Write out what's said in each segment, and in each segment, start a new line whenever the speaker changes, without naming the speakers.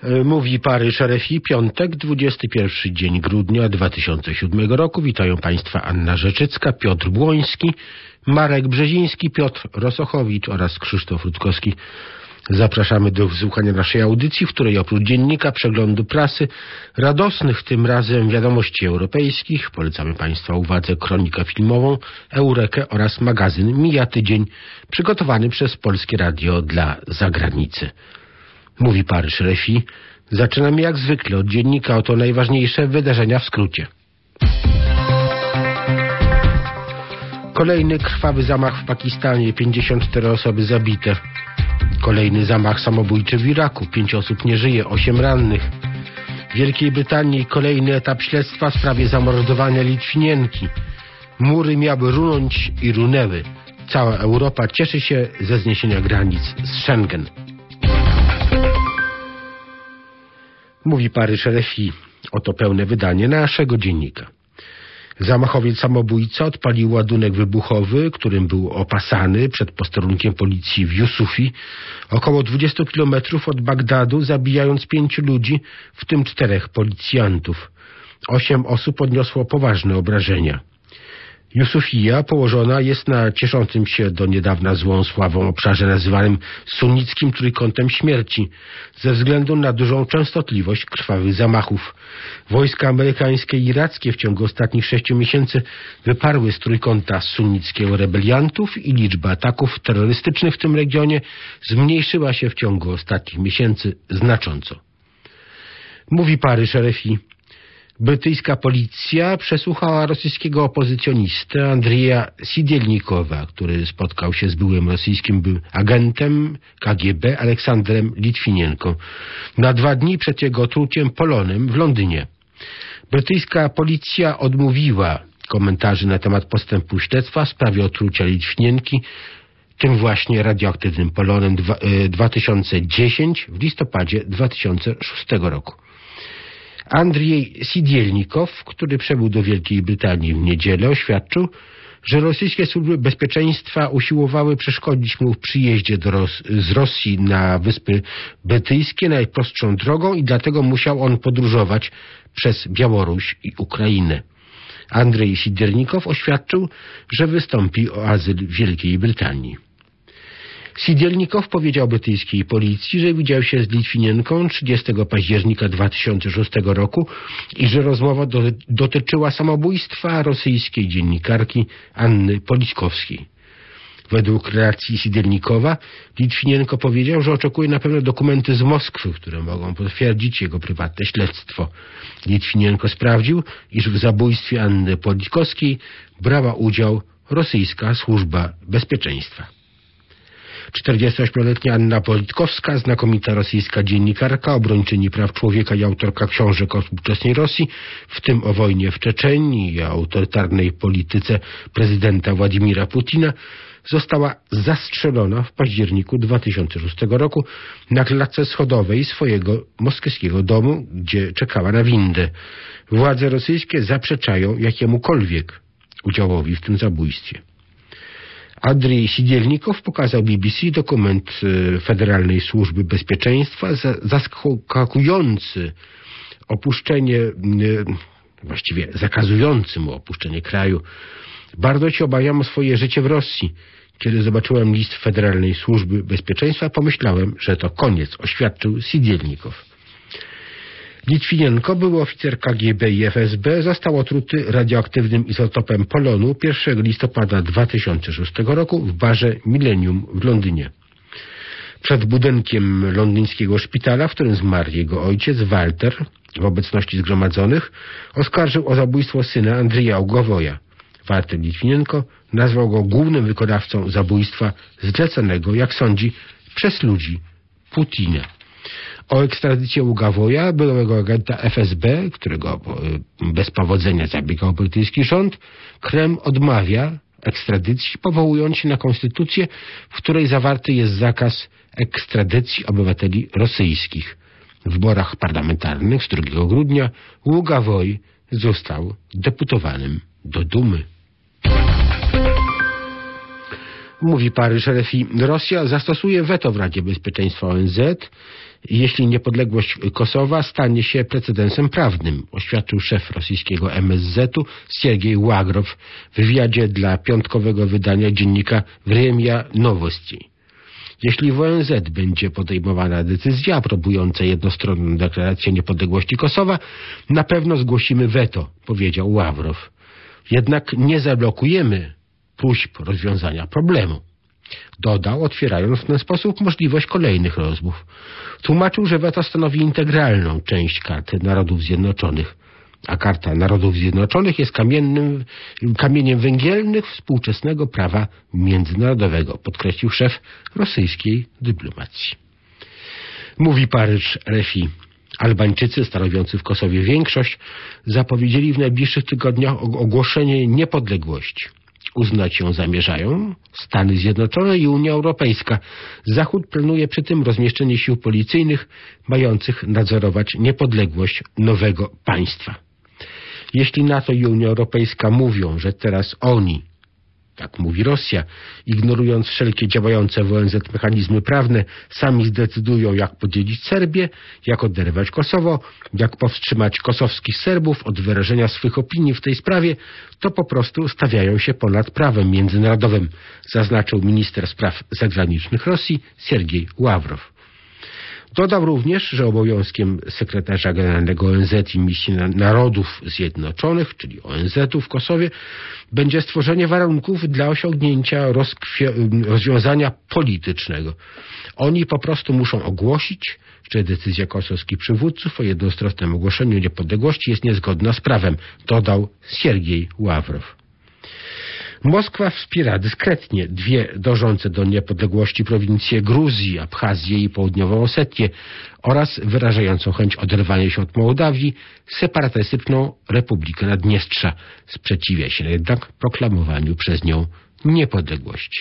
Mówi Paryż RFI, piątek, 21 dzień grudnia 2007 roku. Witają Państwa Anna Rzeczycka, Piotr Błoński, Marek Brzeziński, Piotr Rosochowicz oraz Krzysztof Rutkowski. Zapraszamy do wysłuchania naszej audycji, w której oprócz dziennika, przeglądu prasy, radosnych tym razem wiadomości europejskich, polecamy Państwa uwadze kronikę filmową, Eurekę oraz magazyn Mija Tydzień, przygotowany przez Polskie Radio dla zagranicy. Mówi Paryż RFI. Zaczynamy jak zwykle od dziennika, oto najważniejsze wydarzenia w skrócie. Kolejny krwawy zamach w Pakistanie, 54 osoby zabite. Kolejny zamach samobójczy w Iraku, 5 osób nie żyje, 8 rannych. W Wielkiej Brytanii kolejny etap śledztwa w sprawie zamordowania Litwinienki. Mury miały runąć i runęły. Cała Europa cieszy się ze zniesienia granic z Schengen. Mówi Paryż RFI. Oto pełne wydanie naszego dziennika. Zamachowiec samobójca odpalił ładunek wybuchowy, którym był opasany przed posterunkiem policji w Jusufi, około 20 kilometrów od Bagdadu, zabijając 5 ludzi, w tym 4 policjantów. 8 osób odniosło poważne obrażenia. Jusufija położona jest na cieszącym się do niedawna złą sławą obszarze nazywanym sunnickim trójkątem śmierci ze względu na dużą częstotliwość krwawych zamachów. Wojska amerykańskie i irackie w ciągu ostatnich 6 miesięcy wyparły z trójkąta sunnickiego rebeliantów i liczba ataków terrorystycznych w tym regionie zmniejszyła się w ciągu ostatnich miesięcy znacząco. Mówi Paryż RFI. Brytyjska policja przesłuchała rosyjskiego opozycjonistę Andrija Sidielnikowa, który spotkał się z byłym rosyjskim agentem KGB Aleksandrem Litwinienką na 2 dni przed jego otruciem polonem w Londynie. Brytyjska policja odmówiła komentarzy na temat postępu śledztwa w sprawie otrucia Litwinienki tym właśnie radioaktywnym polonem 2010 w listopadzie 2006 roku. Andrzej Sidielnikow, który przybył do Wielkiej Brytanii w niedzielę, oświadczył, że rosyjskie służby bezpieczeństwa usiłowały przeszkodzić mu w przyjeździe z Rosji na Wyspy Brytyjskie najprostszą drogą i dlatego musiał on podróżować przez Białoruś i Ukrainę. Andrzej Sidielnikow oświadczył, że wystąpi o azyl w Wielkiej Brytanii. Sidielnikow powiedział brytyjskiej policji, że widział się z Litwinienką 30 października 2006 roku i że rozmowa dotyczyła samobójstwa rosyjskiej dziennikarki Anny Politkowskiej. Według relacji Sidielnikowa Litwinienko powiedział, że oczekuje na pewno dokumenty z Moskwy, które mogą potwierdzić jego prywatne śledztwo. Litwinienko sprawdził, iż w zabójstwie Anny Politkowskiej brała udział rosyjska służba bezpieczeństwa. 48-letnia Anna Politkowska, znakomita rosyjska dziennikarka, obrończyni praw człowieka i autorka książek o współczesnej Rosji, w tym o wojnie w Czeczenii i autorytarnej polityce prezydenta Władimira Putina, została zastrzelona w październiku 2006 roku na klatce schodowej swojego moskiewskiego domu, gdzie czekała na windę. Władze rosyjskie zaprzeczają jakiemukolwiek udziałowi w tym zabójstwie. Andrzej Sidielnikow pokazał BBC dokument Federalnej Służby Bezpieczeństwa zaskakujący opuszczenie, właściwie zakazujący mu opuszczenie kraju. Bardzo się obawiam o swoje życie w Rosji. Kiedy zobaczyłem list Federalnej Służby Bezpieczeństwa, pomyślałem, że to koniec, oświadczył Sidielnikow. Litwinienko, były oficer KGB i FSB, został otruty radioaktywnym izotopem polonu 1 listopada 2006 roku w barze Millennium w Londynie. Przed budynkiem londyńskiego szpitala, w którym zmarł jego ojciec, Walter, w obecności zgromadzonych, oskarżył o zabójstwo syna Andrija Ugowoja. Walter Litwinienko nazwał go głównym wykonawcą zabójstwa zleconego, jak sądzi, przez ludzi Putina. O ekstradycję Ugowoja, byłego agenta FSB, którego bez powodzenia zabiegał brytyjski rząd, Kreml odmawia ekstradycji, powołując się na konstytucję, w której zawarty jest zakaz ekstradycji obywateli rosyjskich. W wyborach parlamentarnych z 2 grudnia Ugowoj został deputowanym do Dumy. Mówi Paryż RFI, Rosja zastosuje weto w Radzie Bezpieczeństwa ONZ, jeśli niepodległość Kosowa stanie się precedensem prawnym, oświadczył szef rosyjskiego MSZ-u Siergiej Ławrow w wywiadzie dla piątkowego wydania dziennika Vremia Nowosti. Jeśli w ONZ będzie podejmowana decyzja aprobująca jednostronną deklarację niepodległości Kosowa, na pewno zgłosimy weto, powiedział Ławrow. Jednak nie zablokujemy próśb rozwiązania problemu. Dodał, otwierając w ten sposób możliwość kolejnych rozmów. Tłumaczył, że weto stanowi integralną część Karty Narodów Zjednoczonych, a Karta Narodów Zjednoczonych jest kamieniem węgielnym współczesnego prawa międzynarodowego, podkreślił szef rosyjskiej dyplomacji. Mówi Paryż RFI. Albańczycy, stanowiący w Kosowie większość, zapowiedzieli w najbliższych tygodniach ogłoszenie niepodległości. Uznać ją zamierzają Stany Zjednoczone i Unia Europejska. Zachód planuje przy tym rozmieszczenie sił policyjnych mających nadzorować niepodległość nowego państwa. Jeśli NATO i Unia Europejska mówią, że teraz oni, tak mówi Rosja, ignorując wszelkie działające w ONZ mechanizmy prawne, sami zdecydują, jak podzielić Serbię, jak oderwać Kosowo, jak powstrzymać kosowskich Serbów od wyrażenia swych opinii w tej sprawie, to po prostu stawiają się ponad prawem międzynarodowym, zaznaczył minister spraw zagranicznych Rosji Siergiej Ławrow. Dodał również, że obowiązkiem sekretarza generalnego ONZ i Misji Narodów Zjednoczonych, czyli ONZ-u w Kosowie, będzie stworzenie warunków dla osiągnięcia rozwiązania politycznego. Oni po prostu muszą ogłosić, że decyzja kosowskich przywódców o jednostronnym ogłoszeniu niepodległości jest niezgodna z prawem, dodał Siergiej Ławrow. Moskwa wspiera dyskretnie dwie dążące do niepodległości prowincje Gruzji, Abchazję i Południową Osetię oraz wyrażającą chęć oderwania się od Mołdawii separatystyczną Republikę Naddniestrza. Sprzeciwia się jednak proklamowaniu przez nią niepodległości.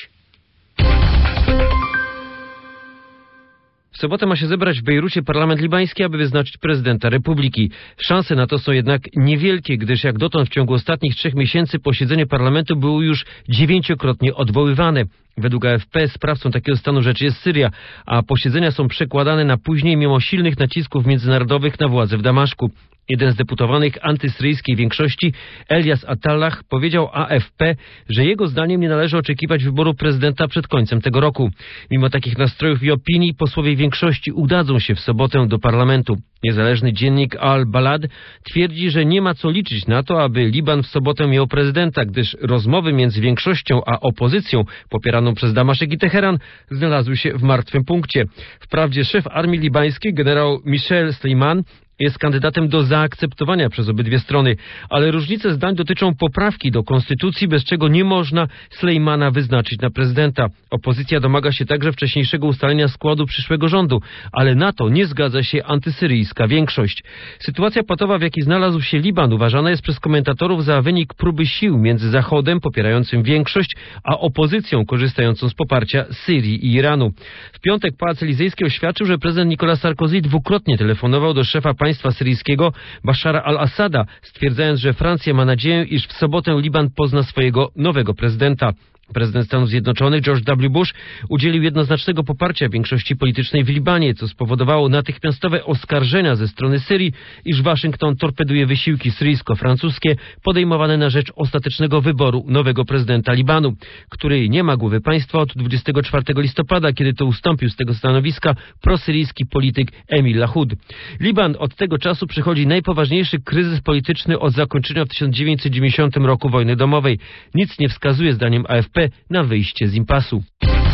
W sobotę ma się zebrać w Bejrucie parlament libański, aby wyznaczyć prezydenta republiki. Szanse na to są jednak niewielkie, gdyż jak dotąd w ciągu ostatnich 3 miesięcy posiedzenie parlamentu było już 9-krotnie odwoływane. Według AFP sprawcą takiego stanu rzeczy jest Syria, a posiedzenia są przekładane na później mimo silnych nacisków międzynarodowych na władze w Damaszku. Jeden z deputowanych antysyryjskiej większości, Elias Attallah, powiedział AFP, że jego zdaniem nie należy oczekiwać wyboru prezydenta przed końcem tego roku. Mimo takich nastrojów i opinii posłowie większości udadzą się w sobotę do parlamentu. Niezależny dziennik Al-Balad twierdzi, że nie ma co liczyć na to, aby Liban w sobotę miał prezydenta, gdyż rozmowy między większością a opozycją popieraną przez Damaszek i Teheran znalazły się w martwym punkcie. Wprawdzie szef armii libańskiej, generał Michel Sleiman, jest kandydatem do zaakceptowania przez obydwie strony, ale różnice zdań dotyczą poprawki do konstytucji, bez czego nie można Sleimana wyznaczyć na prezydenta. Opozycja domaga się także wcześniejszego ustalenia składu przyszłego rządu, ale na to nie zgadza się antysyryjska większość. Sytuacja patowa, w jakiej znalazł się Liban, uważana jest przez komentatorów za wynik próby sił między Zachodem, popierającym większość, a opozycją, korzystającą z poparcia Syrii i Iranu. W piątek Pałac Elizejski oświadczył, że prezydent Nicolas Sarkozy dwukrotnie telefonował do szefa państwa syryjskiego Bashara al-Assada, stwierdzając, że Francja ma nadzieję, iż w sobotę Liban pozna swojego nowego prezydenta. Prezydent Stanów Zjednoczonych George W. Bush udzielił jednoznacznego poparcia większości politycznej w Libanie, co spowodowało natychmiastowe oskarżenia ze strony Syrii, iż Waszyngton torpeduje wysiłki syryjsko-francuskie podejmowane na rzecz ostatecznego wyboru nowego prezydenta Libanu, który nie ma głowy państwa od 24 listopada, kiedy to ustąpił z tego stanowiska prosyryjski polityk Emil Lahoud. Liban od tego czasu przechodzi najpoważniejszy kryzys polityczny od zakończenia w 1990 roku wojny domowej. Nic nie wskazuje, zdaniem AFP, na wyjście z impasu.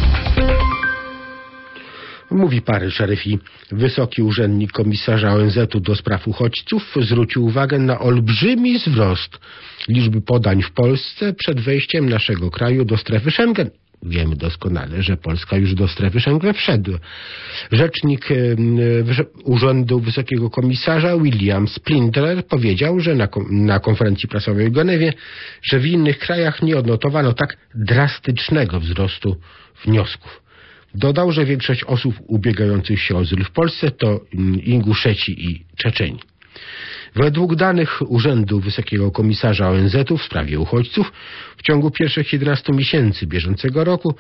Mówi Paryż RFI. Wysoki urzędnik komisarza ONZ-u do spraw uchodźców zwrócił uwagę na olbrzymi wzrost liczby podań w Polsce przed wejściem naszego kraju do strefy Schengen. Wiemy doskonale, że Polska już do strefy Schengen wszedł. Rzecznik Urzędu Wysokiego Komisarza William Spindler powiedział, że na konferencji prasowej w Genewie, że w innych krajach nie odnotowano tak drastycznego wzrostu wniosków. Dodał, że większość osób ubiegających się o azyl w Polsce to Inguszeci i Czeczeni. Według danych Urzędu Wysokiego Komisarza ONZ-u w sprawie uchodźców w ciągu pierwszych 11 miesięcy bieżącego roku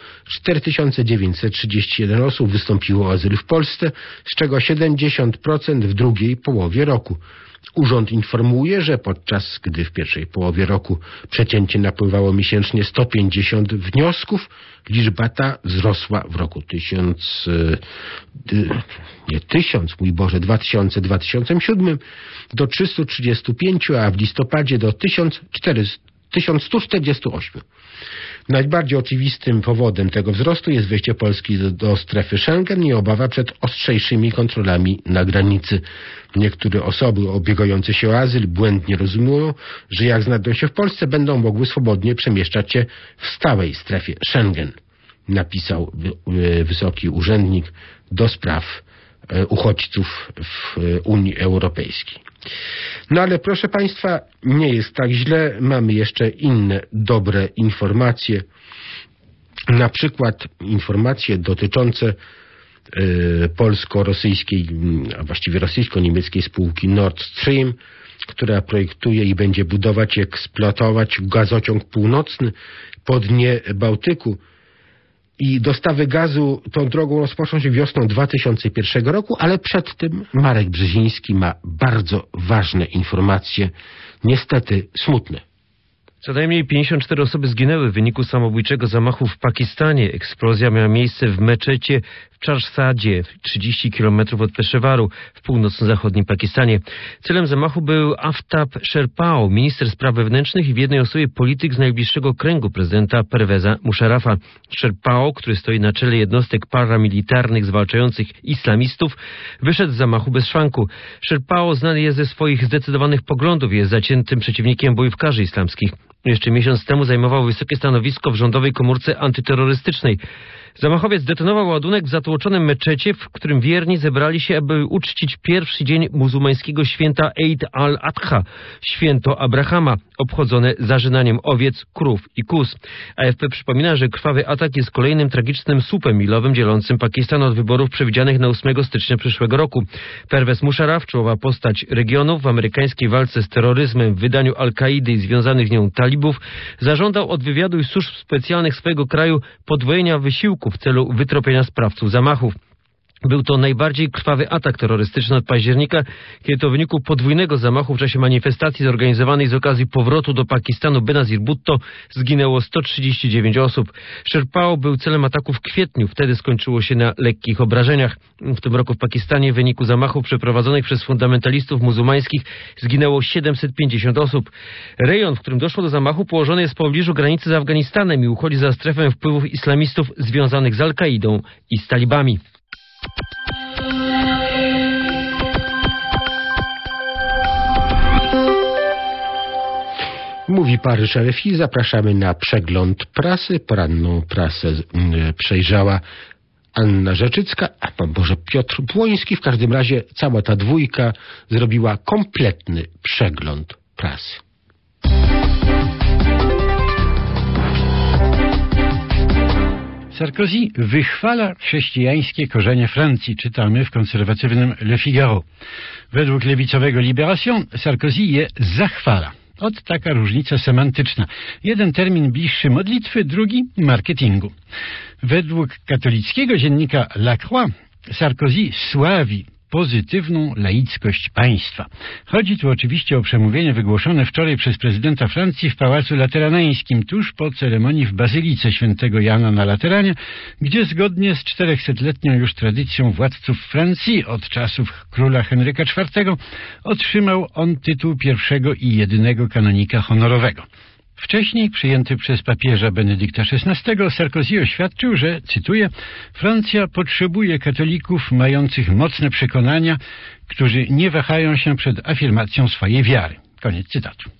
4931 osób wystąpiło o azyl w Polsce, z czego 70% w drugiej połowie roku. Urząd informuje, że podczas gdy w pierwszej połowie roku przeciętnie napływało miesięcznie 150 wniosków, liczba ta wzrosła w roku 2007 do 335, a w listopadzie do 1148. Najbardziej oczywistym powodem tego wzrostu jest wejście Polski do strefy Schengen i obawa przed ostrzejszymi kontrolami na granicy. Niektóre osoby ubiegające się o azyl błędnie rozumują, że jak znajdą się w Polsce, będą mogły swobodnie przemieszczać się w stałej strefie Schengen, napisał wysoki urzędnik do spraw uchodźców w Unii Europejskiej. No ale proszę Państwa, nie jest tak źle, mamy jeszcze inne dobre informacje, na przykład informacje dotyczące polsko-rosyjskiej, a właściwie rosyjsko-niemieckiej spółki Nord Stream, która projektuje i będzie budować i eksploatować gazociąg północny po dnie Bałtyku. I dostawy gazu tą drogą rozpoczną się wiosną 2001 roku, ale przed tym Marek Brzeziński ma bardzo ważne informacje, niestety smutne.
Co najmniej 54 osoby zginęły w wyniku samobójczego zamachu w Pakistanie. Eksplozja miała miejsce w meczecie w Charsadzie, 30 km od Peszewaru, w północno-zachodnim Pakistanie. Celem zamachu był Aftab Sherpao, minister spraw wewnętrznych i w jednej osobie polityk z najbliższego kręgu prezydenta Perveza Musharafa. Sherpao, który stoi na czele jednostek paramilitarnych zwalczających islamistów, wyszedł z zamachu bez szwanku. Sherpao znany jest ze swoich zdecydowanych poglądów i jest zaciętym przeciwnikiem bojówkarzy islamskich. Jeszcze miesiąc temu zajmował wysokie stanowisko w rządowej komórce antyterrorystycznej. Zamachowiec detonował ładunek w zatłoczonym meczecie, w którym wierni zebrali się, aby uczcić pierwszy dzień muzułmańskiego święta Eid al-Adha, święto Abrahama, obchodzone zarzynaniem owiec, krów i kóz. AFP przypomina, że krwawy atak jest kolejnym tragicznym słupem milowym dzielącym Pakistan od wyborów przewidzianych na 8 stycznia przyszłego roku. Pervez Musharraf, czołowa postać regionu w amerykańskiej walce z terroryzmem w wydaniu Al-Kaidy i związanych z nią talibów, zażądał od wywiadu i służb specjalnych swojego kraju podwojenia wysiłku w celu wytropienia sprawców zamachów. Był to najbardziej krwawy atak terrorystyczny od października, kiedy to w wyniku podwójnego zamachu w czasie manifestacji zorganizowanej z okazji powrotu do Pakistanu Benazir Bhutto zginęło 139 osób. Sherpao był celem ataku w kwietniu, wtedy skończyło się na lekkich obrażeniach. W tym roku w Pakistanie w wyniku zamachów przeprowadzonych przez fundamentalistów muzułmańskich zginęło 750 osób. Rejon, w którym doszło do zamachu, położony jest w pobliżu granicy z Afganistanem i uchodzi za strefę wpływów islamistów związanych z Al-Kaidą i z talibami.
Mówi Paryż RFI, zapraszamy na przegląd prasy. Poranną prasę przejrzała Anna Rzeczycka, a może Piotr Błoński. W każdym razie cała ta dwójka zrobiła kompletny przegląd prasy.
Sarkozy wychwala chrześcijańskie korzenie Francji, czytamy w konserwatywnym Le Figaro. Według lewicowego Libération Sarkozy je zachwala. Ot taka różnica semantyczna. Jeden termin bliższy modlitwy, drugi marketingu. Według katolickiego dziennika La Croix Sarkozy sławi pozytywną laickość państwa. Chodzi tu oczywiście o przemówienie wygłoszone wczoraj przez prezydenta Francji w Pałacu Lateraneńskim, tuż po ceremonii w Bazylice Świętego Jana na Lateranie, gdzie zgodnie z 400-letnią już tradycją władców Francji od czasów króla Henryka IV otrzymał on tytuł pierwszego i jedynego kanonika honorowego. Wcześniej, przyjęty przez papieża Benedykta XVI, Sarkozy oświadczył, że, cytuję, Francja potrzebuje katolików mających mocne przekonania, którzy nie wahają się przed afirmacją swojej wiary. Koniec cytatu.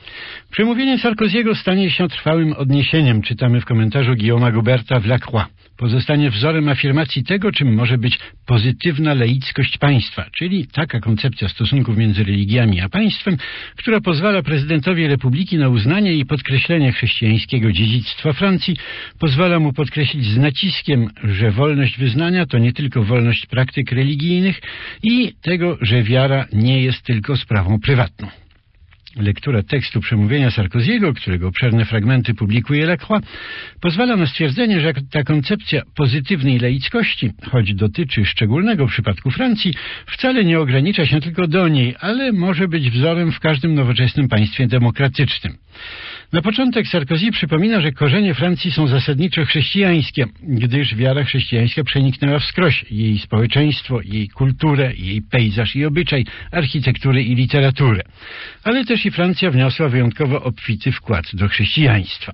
Przemówienie Sarkozy'ego stanie się trwałym odniesieniem, czytamy w komentarzu Guillauma Gouberta w La Croix. pozostanie wzorem afirmacji tego, czym może być pozytywna laickość państwa, czyli taka koncepcja stosunków między religiami a państwem, która pozwala prezydentowi Republiki na uznanie i podkreślenie chrześcijańskiego dziedzictwa Francji, pozwala mu podkreślić z naciskiem, że wolność wyznania to nie tylko wolność praktyk religijnych i tego, że wiara nie jest tylko sprawą prywatną. Lektura tekstu przemówienia Sarkoziego, którego obszerne fragmenty publikuje La Croix, pozwala na stwierdzenie, że ta koncepcja pozytywnej laickości, choć dotyczy szczególnego przypadku Francji, wcale nie ogranicza się tylko do niej, ale może być wzorem w każdym nowoczesnym państwie demokratycznym. Na początek Sarkozy przypomina, że korzenie Francji są zasadniczo chrześcijańskie, gdyż wiara chrześcijańska przeniknęła wskroś jej społeczeństwo, jej kulturę, jej pejzaż i obyczaj, architekturę i literaturę. Ale też i Francja wniosła wyjątkowo obfity wkład do chrześcijaństwa.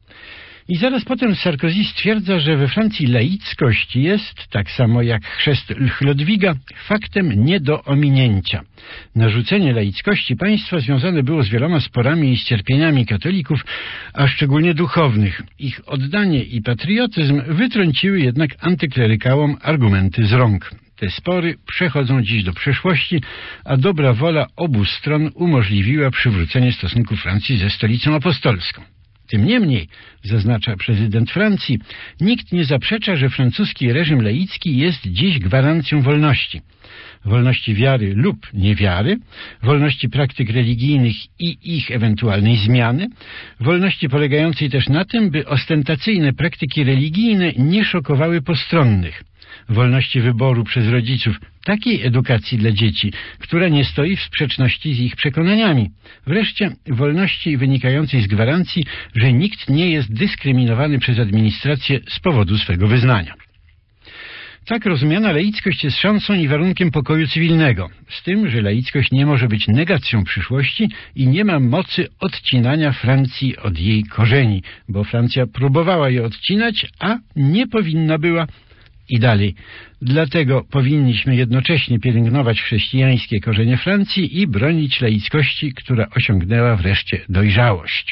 I zaraz potem Sarkozy stwierdza, że we Francji laickość jest, tak samo jak chrzest Chlodwiga, faktem nie do ominięcia. Narzucenie laickości państwa związane było z wieloma sporami i cierpieniami katolików, a szczególnie duchownych. Ich oddanie i patriotyzm wytrąciły jednak antyklerykałom argumenty z rąk. Te spory przechodzą dziś do przeszłości, a dobra wola obu stron umożliwiła przywrócenie stosunków Francji ze stolicą apostolską. Tym niemniej, zaznacza prezydent Francji, nikt nie zaprzecza, że francuski reżim laicki jest dziś gwarancją wolności. Wolności wiary lub niewiary, wolności praktyk religijnych i ich ewentualnej zmiany, wolności polegającej też na tym, by ostentacyjne praktyki religijne nie szokowały postronnych, wolności wyboru przez rodziców takiej edukacji dla dzieci, która nie stoi w sprzeczności z ich przekonaniami. Wreszcie wolności wynikającej z gwarancji, że nikt nie jest dyskryminowany przez administrację z powodu swego wyznania. Tak rozumiana laickość jest szansą i warunkiem pokoju cywilnego, z tym, że laickość nie może być negacją przyszłości i nie ma mocy odcinania Francji od jej korzeni, bo Francja próbowała je odcinać, a nie powinna była. I dalej. Dlatego powinniśmy jednocześnie pielęgnować chrześcijańskie korzenie Francji i bronić laickości, która osiągnęła wreszcie dojrzałość.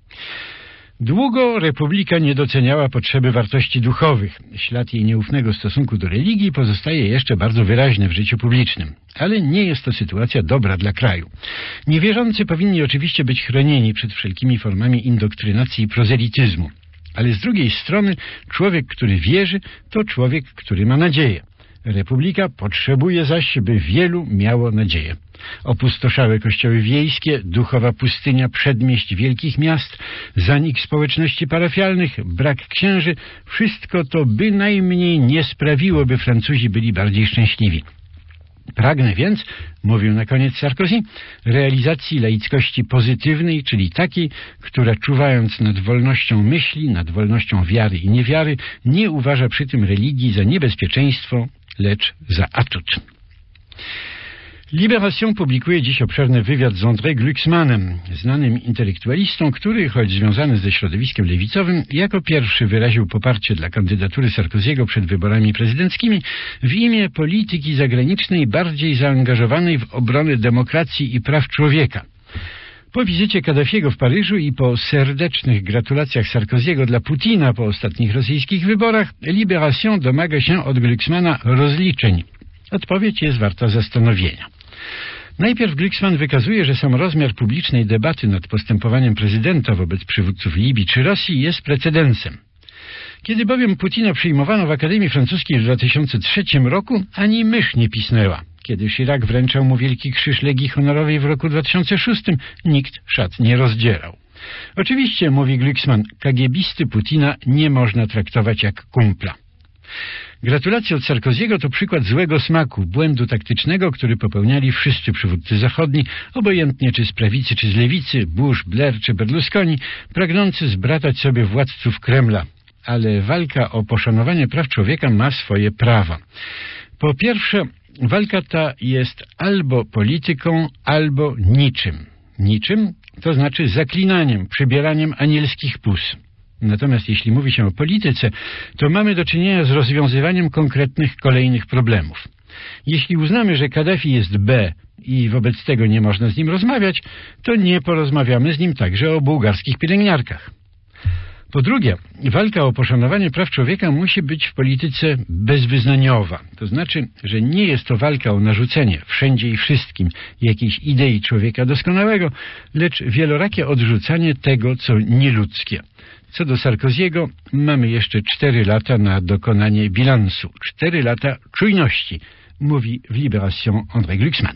Długo Republika nie doceniała potrzeby wartości duchowych. Ślad jej nieufnego stosunku do religii pozostaje jeszcze bardzo wyraźny w życiu publicznym. Ale nie jest to sytuacja dobra dla kraju. Niewierzący powinni oczywiście być chronieni przed wszelkimi formami indoktrynacji i prozelityzmu. Ale z drugiej strony człowiek, który wierzy, to człowiek, który ma nadzieję. Republika potrzebuje zaś, by wielu miało nadzieję. Opustoszałe kościoły wiejskie, duchowa pustynia przedmieść wielkich miast, zanik społeczności parafialnych, brak księży, wszystko to bynajmniej nie sprawiło, by Francuzi byli bardziej szczęśliwi. Pragnę więc, mówił na koniec Sarkozy, realizacji laickości pozytywnej, czyli takiej, która czuwając nad wolnością myśli, nad wolnością wiary i niewiary, nie uważa przy tym religii za niebezpieczeństwo, lecz za atut. Libération publikuje dziś obszerny wywiad z André Glucksmannem, znanym intelektualistą, który, choć związany ze środowiskiem lewicowym, jako pierwszy wyraził poparcie dla kandydatury Sarkoziego przed wyborami prezydenckimi w imię polityki zagranicznej bardziej zaangażowanej w obronę demokracji i praw człowieka. Po wizycie Kaddafiego w Paryżu i po serdecznych gratulacjach Sarkoziego dla Putina po ostatnich rosyjskich wyborach, Libération domaga się od Glucksmana rozliczeń. Odpowiedź jest warta zastanowienia. Najpierw Glucksmann wykazuje, że sam rozmiar publicznej debaty nad postępowaniem prezydenta wobec przywódców Libii czy Rosji jest precedensem. Kiedy bowiem Putina przyjmowano w Akademii Francuskiej w 2003 roku, ani mysz nie pisnęła. Kiedy Chirac wręczał mu Wielki Krzyż Legii Honorowej w roku 2006, nikt szat nie rozdzierał. Oczywiście, mówi Glucksmann, kagiebisty Putina nie można traktować jak kumpla. Gratulacje od Sarkoziego to przykład złego smaku, błędu taktycznego, który popełniali wszyscy przywódcy zachodni, obojętnie czy z prawicy, czy z lewicy, Bush, Blair czy Berlusconi, pragnący zbratać sobie władców Kremla. Ale walka o poszanowanie praw człowieka ma swoje prawa. Po pierwsze, walka ta jest albo polityką, albo niczym. Niczym to znaczy zaklinaniem, przybieraniem anielskich pus. Natomiast jeśli mówi się o polityce, to mamy do czynienia z rozwiązywaniem konkretnych kolejnych problemów. Jeśli uznamy, że Kaddafi jest B i wobec tego nie można z nim rozmawiać, to nie porozmawiamy z nim także o bułgarskich pielęgniarkach. Po drugie, walka o poszanowanie praw człowieka musi być w polityce bezwyznaniowa. To znaczy, że nie jest to walka o narzucenie wszędzie i wszystkim jakiejś idei człowieka doskonałego, lecz wielorakie odrzucanie tego, co nieludzkie. Co do Sarkoziego, mamy jeszcze 4 lata na dokonanie bilansu. 4 lata czujności, mówi w Libération André Glucksmann.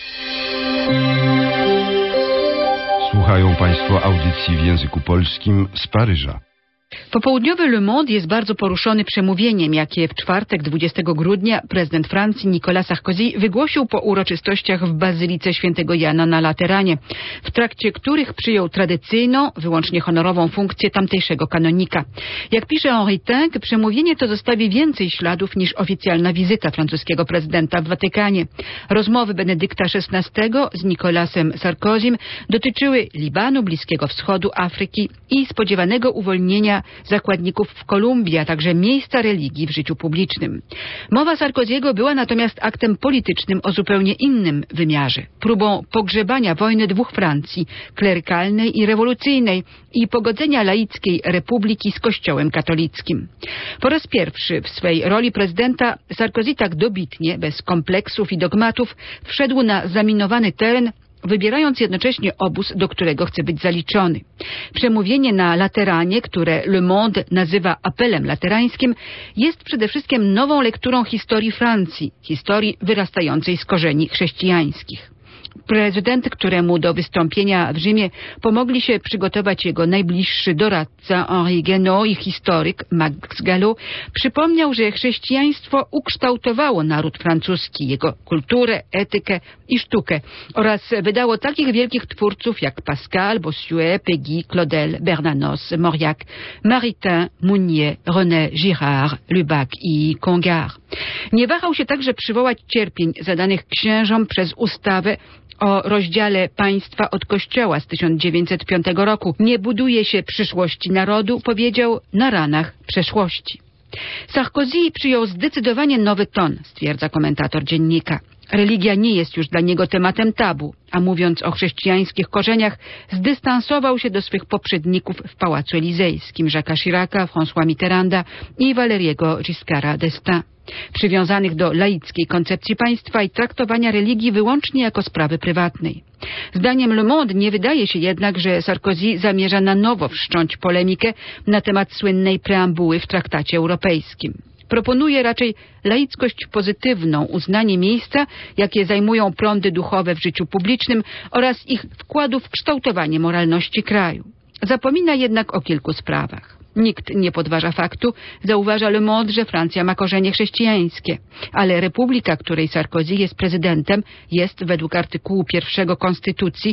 Słuchają Państwo audycji w języku polskim z Paryża.
Popołudniowy Le Monde jest bardzo poruszony przemówieniem, jakie w czwartek 20 grudnia prezydent Francji Nicolas Sarkozy wygłosił po uroczystościach w Bazylice Świętego Jana na Lateranie, w trakcie których przyjął tradycyjną, wyłącznie honorową funkcję tamtejszego kanonika. Jak pisze Henri Tinck, przemówienie to zostawi więcej śladów niż oficjalna wizyta francuskiego prezydenta w Watykanie. Rozmowy Benedykta XVI z Nicolasem Sarkozym dotyczyły Libanu, Bliskiego Wschodu, Afryki i spodziewanego uwolnienia zakładników w Kolumbii, a także miejsca religii w życiu publicznym. Mowa Sarkoziego była natomiast aktem politycznym o zupełnie innym wymiarze. Próbą pogrzebania wojny dwóch Francji, klerykalnej i rewolucyjnej, i pogodzenia laickiej republiki z Kościołem katolickim. Po raz pierwszy w swej roli prezydenta Sarkozy tak dobitnie, bez kompleksów i dogmatów, wszedł na zaminowany teren, wybierając jednocześnie obóz, do którego chce być zaliczony. Przemówienie na Lateranie, które Le Monde nazywa apelem laterańskim, jest przede wszystkim nową lekturą historii Francji, historii wyrastającej z korzeni chrześcijańskich. Prezydent, któremu do wystąpienia w Rzymie pomogli się przygotować jego najbliższy doradca Henri Guénaud i historyk Max Gallo, przypomniał, że chrześcijaństwo ukształtowało naród francuski, jego kulturę, etykę i sztukę oraz wydało takich wielkich twórców jak Pascal, Bossuet, Péguy, Claudel, Bernanos, Mauriac, Maritain, Mounier, René Girard, Lubac i Congar. Nie wahał się także przywołać cierpień zadanych księżom przez ustawę o rozdziale państwa od Kościoła z 1905 roku. Nie buduje się przyszłości narodu, powiedział, na ranach przeszłości. Sarkozy przyjął zdecydowanie nowy ton, stwierdza komentator dziennika. Religia nie jest już dla niego tematem tabu, a mówiąc o chrześcijańskich korzeniach, zdystansował się do swych poprzedników w Pałacu Elizejskim, Jacques'a Chiraca, François Mitterranda i Valeriego Giscarda d'Estaing, przywiązanych do laickiej koncepcji państwa i traktowania religii wyłącznie jako sprawy prywatnej. Zdaniem Le Monde nie wydaje się jednak, że Sarkozy zamierza na nowo wszcząć polemikę na temat słynnej preambuły w traktacie europejskim. Proponuje raczej laickość pozytywną, uznanie miejsca, jakie zajmują prądy duchowe w życiu publicznym oraz ich wkładu w kształtowanie moralności kraju. Zapomina jednak o kilku sprawach. Nikt nie podważa faktu, zauważa Le Monde, że Francja ma korzenie chrześcijańskie, ale republika, której Sarkozy jest prezydentem, jest według artykułu 1 Konstytucji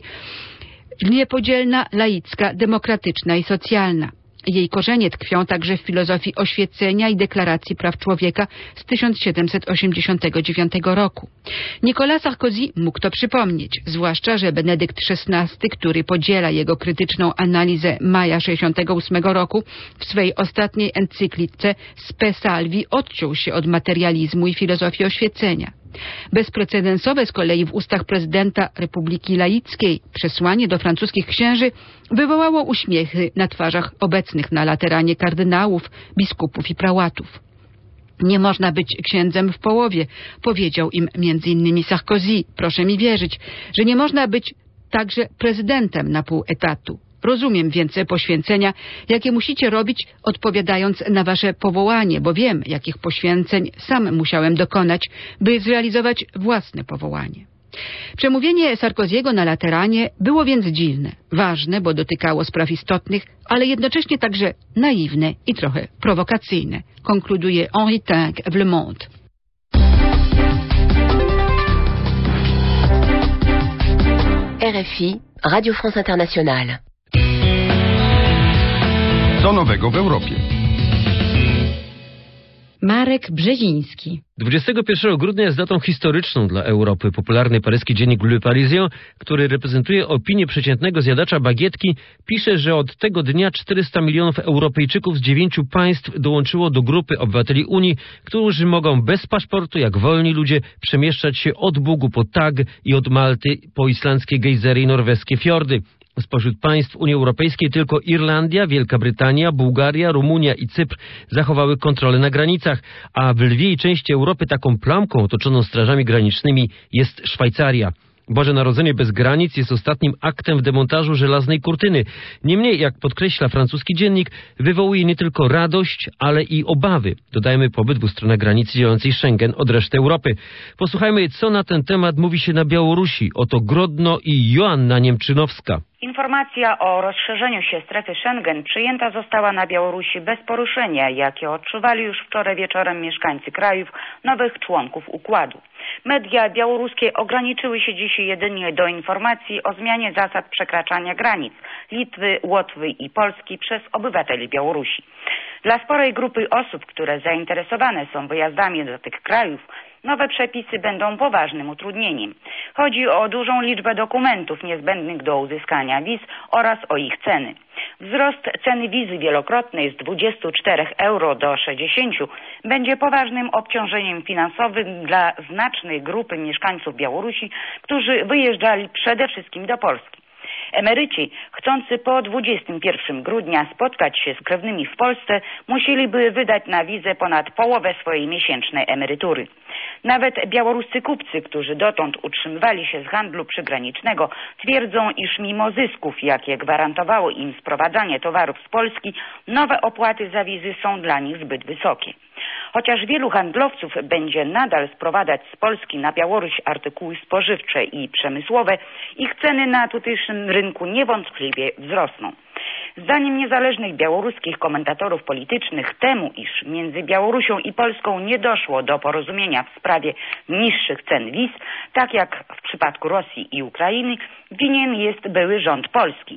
niepodzielna, laicka, demokratyczna i socjalna. Jej korzenie tkwią także w filozofii oświecenia i deklaracji praw człowieka z 1789 roku. Nicolas Sarkozy mógł to przypomnieć, zwłaszcza, że Benedykt XVI, który podziela jego krytyczną analizę maja 68 roku, w swej ostatniej encyklice Spe Salvi odciął się od materializmu i filozofii oświecenia. Bezprecedensowe z kolei w ustach prezydenta Republiki Laickiej przesłanie do francuskich księży wywołało uśmiechy na twarzach obecnych na Lateranie kardynałów, biskupów i prałatów. Nie można być księdzem w połowie, powiedział im m.in. Sarkozy. Proszę mi wierzyć, że nie można być także prezydentem na pół etatu. Rozumiem więc poświęcenia, jakie musicie robić, odpowiadając na wasze powołanie, bo wiem, jakich poświęceń sam musiałem dokonać, by zrealizować własne powołanie. Przemówienie Sarkoziego na Lateranie było więc dziwne, ważne, bo dotykało spraw istotnych, ale jednocześnie także naiwne i trochę prowokacyjne, konkluduje Henri Tinck w Le Monde.
RFI, Radio France Internationale.
Co nowego w Europie?
Marek Brzeziński.
21 grudnia jest datą historyczną dla Europy. Popularny paryski dziennik Le Parisien, który reprezentuje opinię przeciętnego zjadacza bagietki, pisze, że od tego dnia 400 milionów Europejczyków z 9 państw dołączyło do grupy obywateli Unii, którzy mogą bez paszportu, jak wolni ludzie, przemieszczać się od Bugu po Tag i od Malty po islandzkie gejzery i norweskie fiordy. Spośród państw Unii Europejskiej tylko Irlandia, Wielka Brytania, Bułgaria, Rumunia i Cypr zachowały kontrolę na granicach, a w lwiej części Europy taką plamką otoczoną strażami granicznymi jest Szwajcaria. Boże Narodzenie bez granic jest ostatnim aktem w demontażu żelaznej kurtyny. Niemniej, jak podkreśla francuski dziennik, wywołuje nie tylko radość, ale i obawy. Dodajmy po obydwu stronach granicy dzielącej Schengen od reszty Europy. Posłuchajmy, co na ten temat mówi się na Białorusi. Oto Grodno i Joanna Niemczynowska.
Informacja o rozszerzeniu się strefy Schengen przyjęta została na Białorusi bez poruszenia, jakie odczuwali już wczoraj wieczorem mieszkańcy krajów, nowych członków układu. Media białoruskie ograniczyły się dziś jedynie do informacji o zmianie zasad przekraczania granic Litwy, Łotwy i Polski przez obywateli Białorusi. Dla sporej grupy osób, które zainteresowane są wyjazdami do tych krajów, nowe przepisy będą poważnym utrudnieniem. Chodzi o dużą liczbę dokumentów niezbędnych do uzyskania wiz oraz o ich ceny. Wzrost ceny wizy wielokrotnej z 24 euro do 60 będzie poważnym obciążeniem finansowym dla znacznej grupy mieszkańców Białorusi, którzy wyjeżdżali przede wszystkim do Polski. Emeryci, chcący po 21 grudnia spotkać się z krewnymi w Polsce, musieliby wydać na wizę ponad połowę swojej miesięcznej emerytury. Nawet białoruscy kupcy, którzy dotąd utrzymywali się z handlu przygranicznego, twierdzą, iż mimo zysków, jakie gwarantowało im sprowadzanie towarów z Polski, nowe opłaty za wizy są dla nich zbyt wysokie. Chociaż wielu handlowców będzie nadal sprowadzać z Polski na Białoruś artykuły spożywcze i przemysłowe, ich ceny na tutejszym rynku niewątpliwie wzrosną. Zdaniem niezależnych białoruskich komentatorów politycznych temu, iż między Białorusią i Polską nie doszło do porozumienia w sprawie niższych cen wiz, tak jak w przypadku Rosji i Ukrainy, winien jest były rząd polski.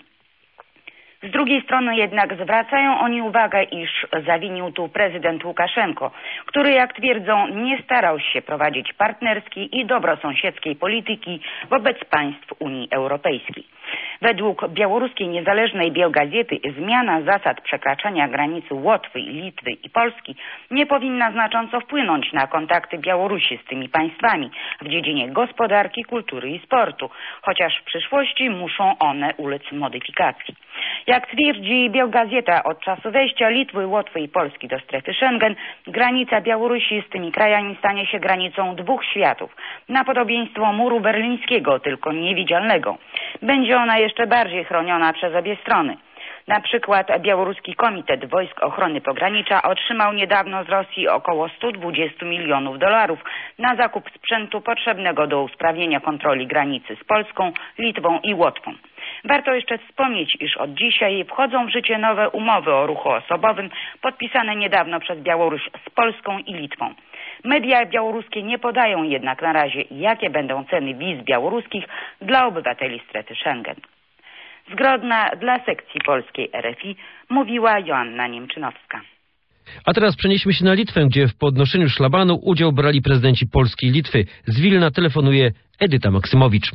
Z drugiej strony jednak zwracają oni uwagę, iż zawinił tu prezydent Łukaszenko, który, jak twierdzą, nie starał się prowadzić partnerskiej i dobrosąsiedzkiej polityki wobec państw Unii Europejskiej. Według białoruskiej niezależnej Bielgazety zmiana zasad przekraczania granicy Łotwy, Litwy i Polski nie powinna znacząco wpłynąć na kontakty Białorusi z tymi państwami w dziedzinie gospodarki, kultury i sportu, chociaż w przyszłości muszą one ulec modyfikacji. Jak twierdzi Bielgazeta, od czasu wejścia Litwy, Łotwy i Polski do strefy Schengen, granica Białorusi z tymi krajami stanie się granicą dwóch światów, na podobieństwo muru berlińskiego, tylko niewidzialnego. Będzie ona jeszcze bardziej chroniona przez obie strony. Na przykład białoruski Komitet Wojsk Ochrony Pogranicza otrzymał niedawno z Rosji około 120 milionów dolarów na zakup sprzętu potrzebnego do usprawnienia kontroli granicy z Polską, Litwą i Łotwą. Warto jeszcze wspomnieć, iż od dzisiaj wchodzą w życie nowe umowy o ruchu osobowym podpisane niedawno przez Białoruś z Polską i Litwą. Media białoruskie nie podają jednak na razie, jakie będą ceny wiz białoruskich dla obywateli strefy Schengen. Z Grodna dla sekcji polskiej RFI mówiła Joanna Niemczynowska.
A teraz przenieśmy się na Litwę, gdzie w podnoszeniu szlabanu udział brali prezydenci Polski i Litwy. Z Wilna telefonuje Edyta Maksymowicz.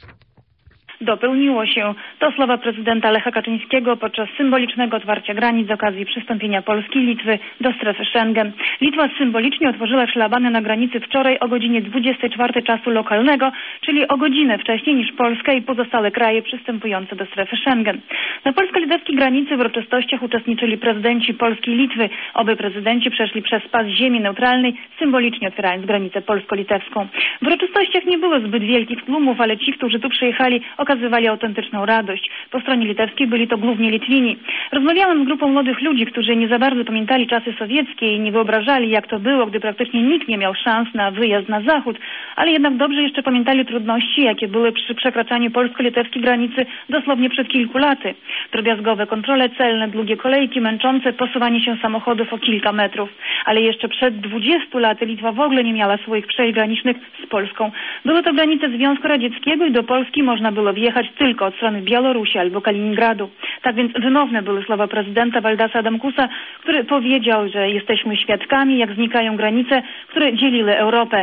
Dopełniło się. To słowa prezydenta Lecha Kaczyńskiego podczas symbolicznego otwarcia granic z okazji przystąpienia Polski i Litwy do strefy Schengen. Litwa symbolicznie otworzyła szlabany na granicy wczoraj o godzinie 24 czasu lokalnego, czyli o godzinę wcześniej niż Polska i pozostałe kraje przystępujące do strefy Schengen. Na polsko-litewskiej granicy w uroczystościach uczestniczyli prezydenci Polski i Litwy. Oby prezydenci przeszli przez pas ziemi neutralnej, symbolicznie otwierając granicę polsko-litewską. W uroczystościach nie było zbyt wielkich tłumów, ale ci, którzy tu przyjechali, okazywali autentyczną radość. Po stronie litewskiej byli to głównie Litwini. Rozmawiałam z grupą młodych ludzi, którzy nie za bardzo pamiętali czasy sowieckie i nie wyobrażali, jak to było, gdy praktycznie nikt nie miał szans na wyjazd na zachód, ale jednak dobrze jeszcze pamiętali trudności, jakie były przy przekraczaniu polsko-litewskiej granicy dosłownie przed kilku laty. Drobiazgowe kontrole celne, długie kolejki, męczące posuwanie się samochodów o kilka metrów. Ale jeszcze przed 20 laty Litwa w ogóle nie miała swoich przejść granicznych z Polską. Były to granice Związku Radzieckiego i do Polski można było wjechać tylko od strony Białorusi albo Kaliningradu. Tak więc wymowne były słowa prezydenta Waldasa Adamkusa, który powiedział, że jesteśmy świadkami, jak znikają granice, które dzieliły Europę.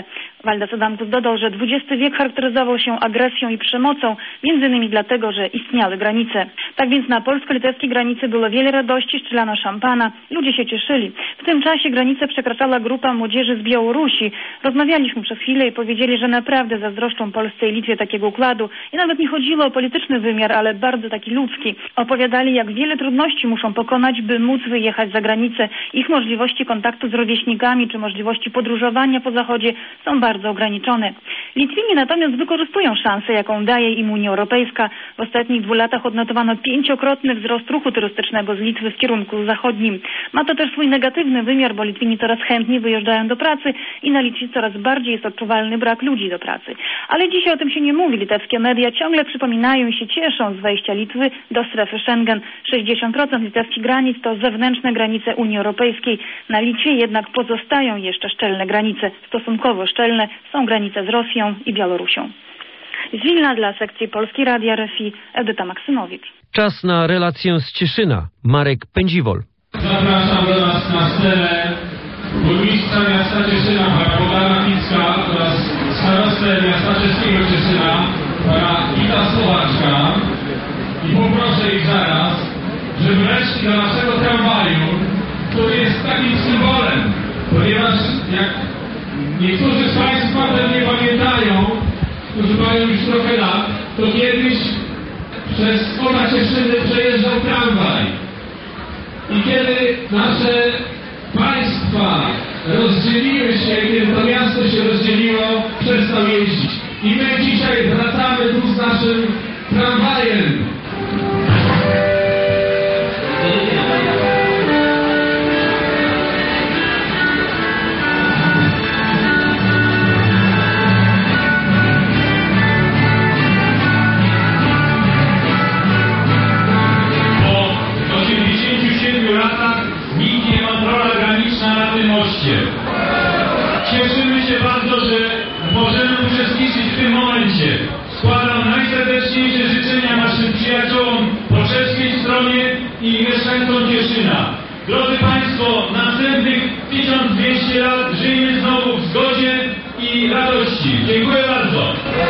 Valdas Adamkus dodał, że XX wiek charakteryzował się agresją i przemocą, m.in. dlatego, że istniały granice. Tak więc na polsko-litewskiej granicy było wiele radości, strzelano szampana, ludzie się cieszyli. W tym czasie granicę przekraczała grupa młodzieży z Białorusi. Rozmawialiśmy przez chwilę i powiedzieli, że naprawdę zazdroszczą Polsce i Litwie takiego układu. I nawet nie chodziło o polityczny wymiar, ale bardzo taki ludzki. Opowiadali, jak wiele trudności muszą pokonać, by móc wyjechać za granicę. Ich możliwości kontaktu z rówieśnikami czy możliwości podróżowania po Zachodzie są bardzo ograniczone. Litwini natomiast wykorzystują szansę, jaką daje im Unia Europejska. W ostatnich 2 latach odnotowano 5-krotny wzrost ruchu turystycznego z Litwy w kierunku zachodnim. Ma to też swój negatywny wymiar, bo Litwini coraz chętniej wyjeżdżają do pracy i na Litwie coraz bardziej jest odczuwalny brak ludzi do pracy. Ale dzisiaj o tym się nie mówi. Litewskie media ciągle przypominają i się cieszą z wejścia Litwy do strefy Schengen. 60% litewskich granic to zewnętrzne granice Unii Europejskiej. Na Litwie jednak pozostają jeszcze szczelne granice. Stosunkowo szczelne są granice z Rosją i Białorusią. Z Wilna dla sekcji Polskiej Radia RFI Edyta Maksymowicz.
Czas na relację z Cieszyna. Marek Pędziwol.
Zapraszam do nas na scenę burmistrza miasta Cieszyna, pana Bogdana Kicka oraz starostę miasta czeskiego Cieszyna, pana Wita Słowaczka. I poproszę ich zaraz, żeby weszli do naszego tramwaju, który jest takim symbolem, ponieważ jak niektórzy z Państwa pewnie pamiętają, którzy mają już trochę lat, to kiedyś przez pola Cieszyny przejeżdżał tramwaj. I kiedy nasze państwa rozdzieliły się, kiedy to miasto się rozdzieliło, przestał jeździć. I my dzisiaj wracamy tu z naszym tramwajem. Cieszymy się bardzo, że możemy uczestniczyć w tym momencie. Składam najserdeczniejsze życzenia naszym przyjaciołom po czeskiej stronie i mieszkańcom Cieszyna. Drodzy Państwo, następnych 1200 lat żyjmy znowu w zgodzie i radości. Dziękuję bardzo.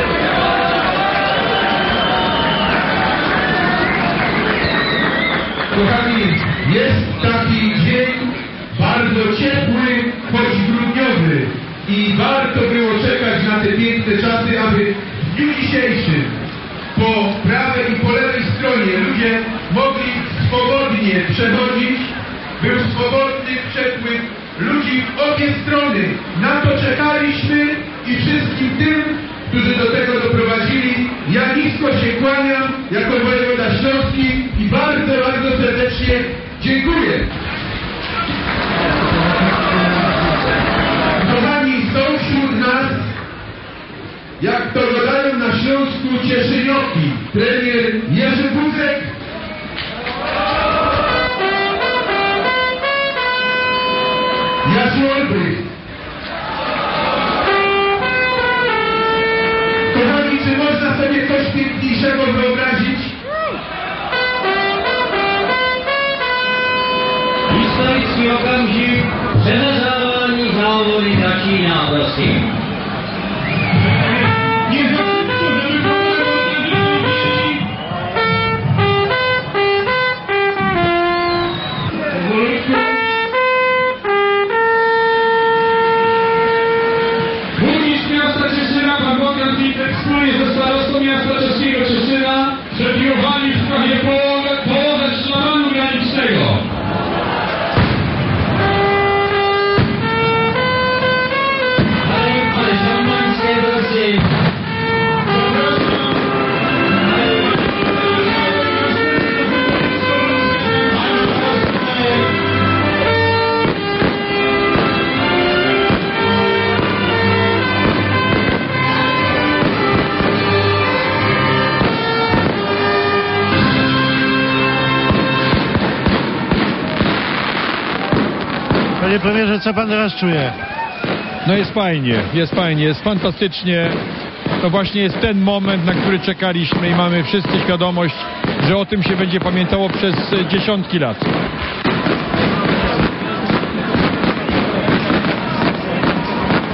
Kochani, jest taki dzień bardzo ciepły, choć grudniowy i warto było czekać na te piękne czasy, aby w dniu dzisiejszym po prawej i po lewej stronie ludzie mogli swobodnie przechodzić. Był swobodny przepływ ludzi w obie strony. Na to czekaliśmy i wszystkim tym, którzy do tego doprowadzili, ja nisko się kłaniam jako wojewoda śląski i bardzo, bardzo serdecznie dziękuję. Kochani, są wśród nas, jak to gadają na Śląsku, cieszynioki. Premier Jerzy Buzek, Jasiu Olbrych. Kochani, czy można sobie coś piękniejszego wyobrazić?
Historyczny okamžik přeřezávání závody začíná, prosím.
Burmistrz miasta Cieszyna, pan Bogdan Witek, wspólnie ze starostą miasta czeskiego Cieszyna przepiłowali w prawie połowę szlabanu granicznego.
Panie premierze, co pan teraz czuje?
No jest fajnie, jest fantastycznie. To właśnie jest ten moment, na który czekaliśmy i mamy wszyscy świadomość, że o tym się będzie pamiętało przez dziesiątki lat.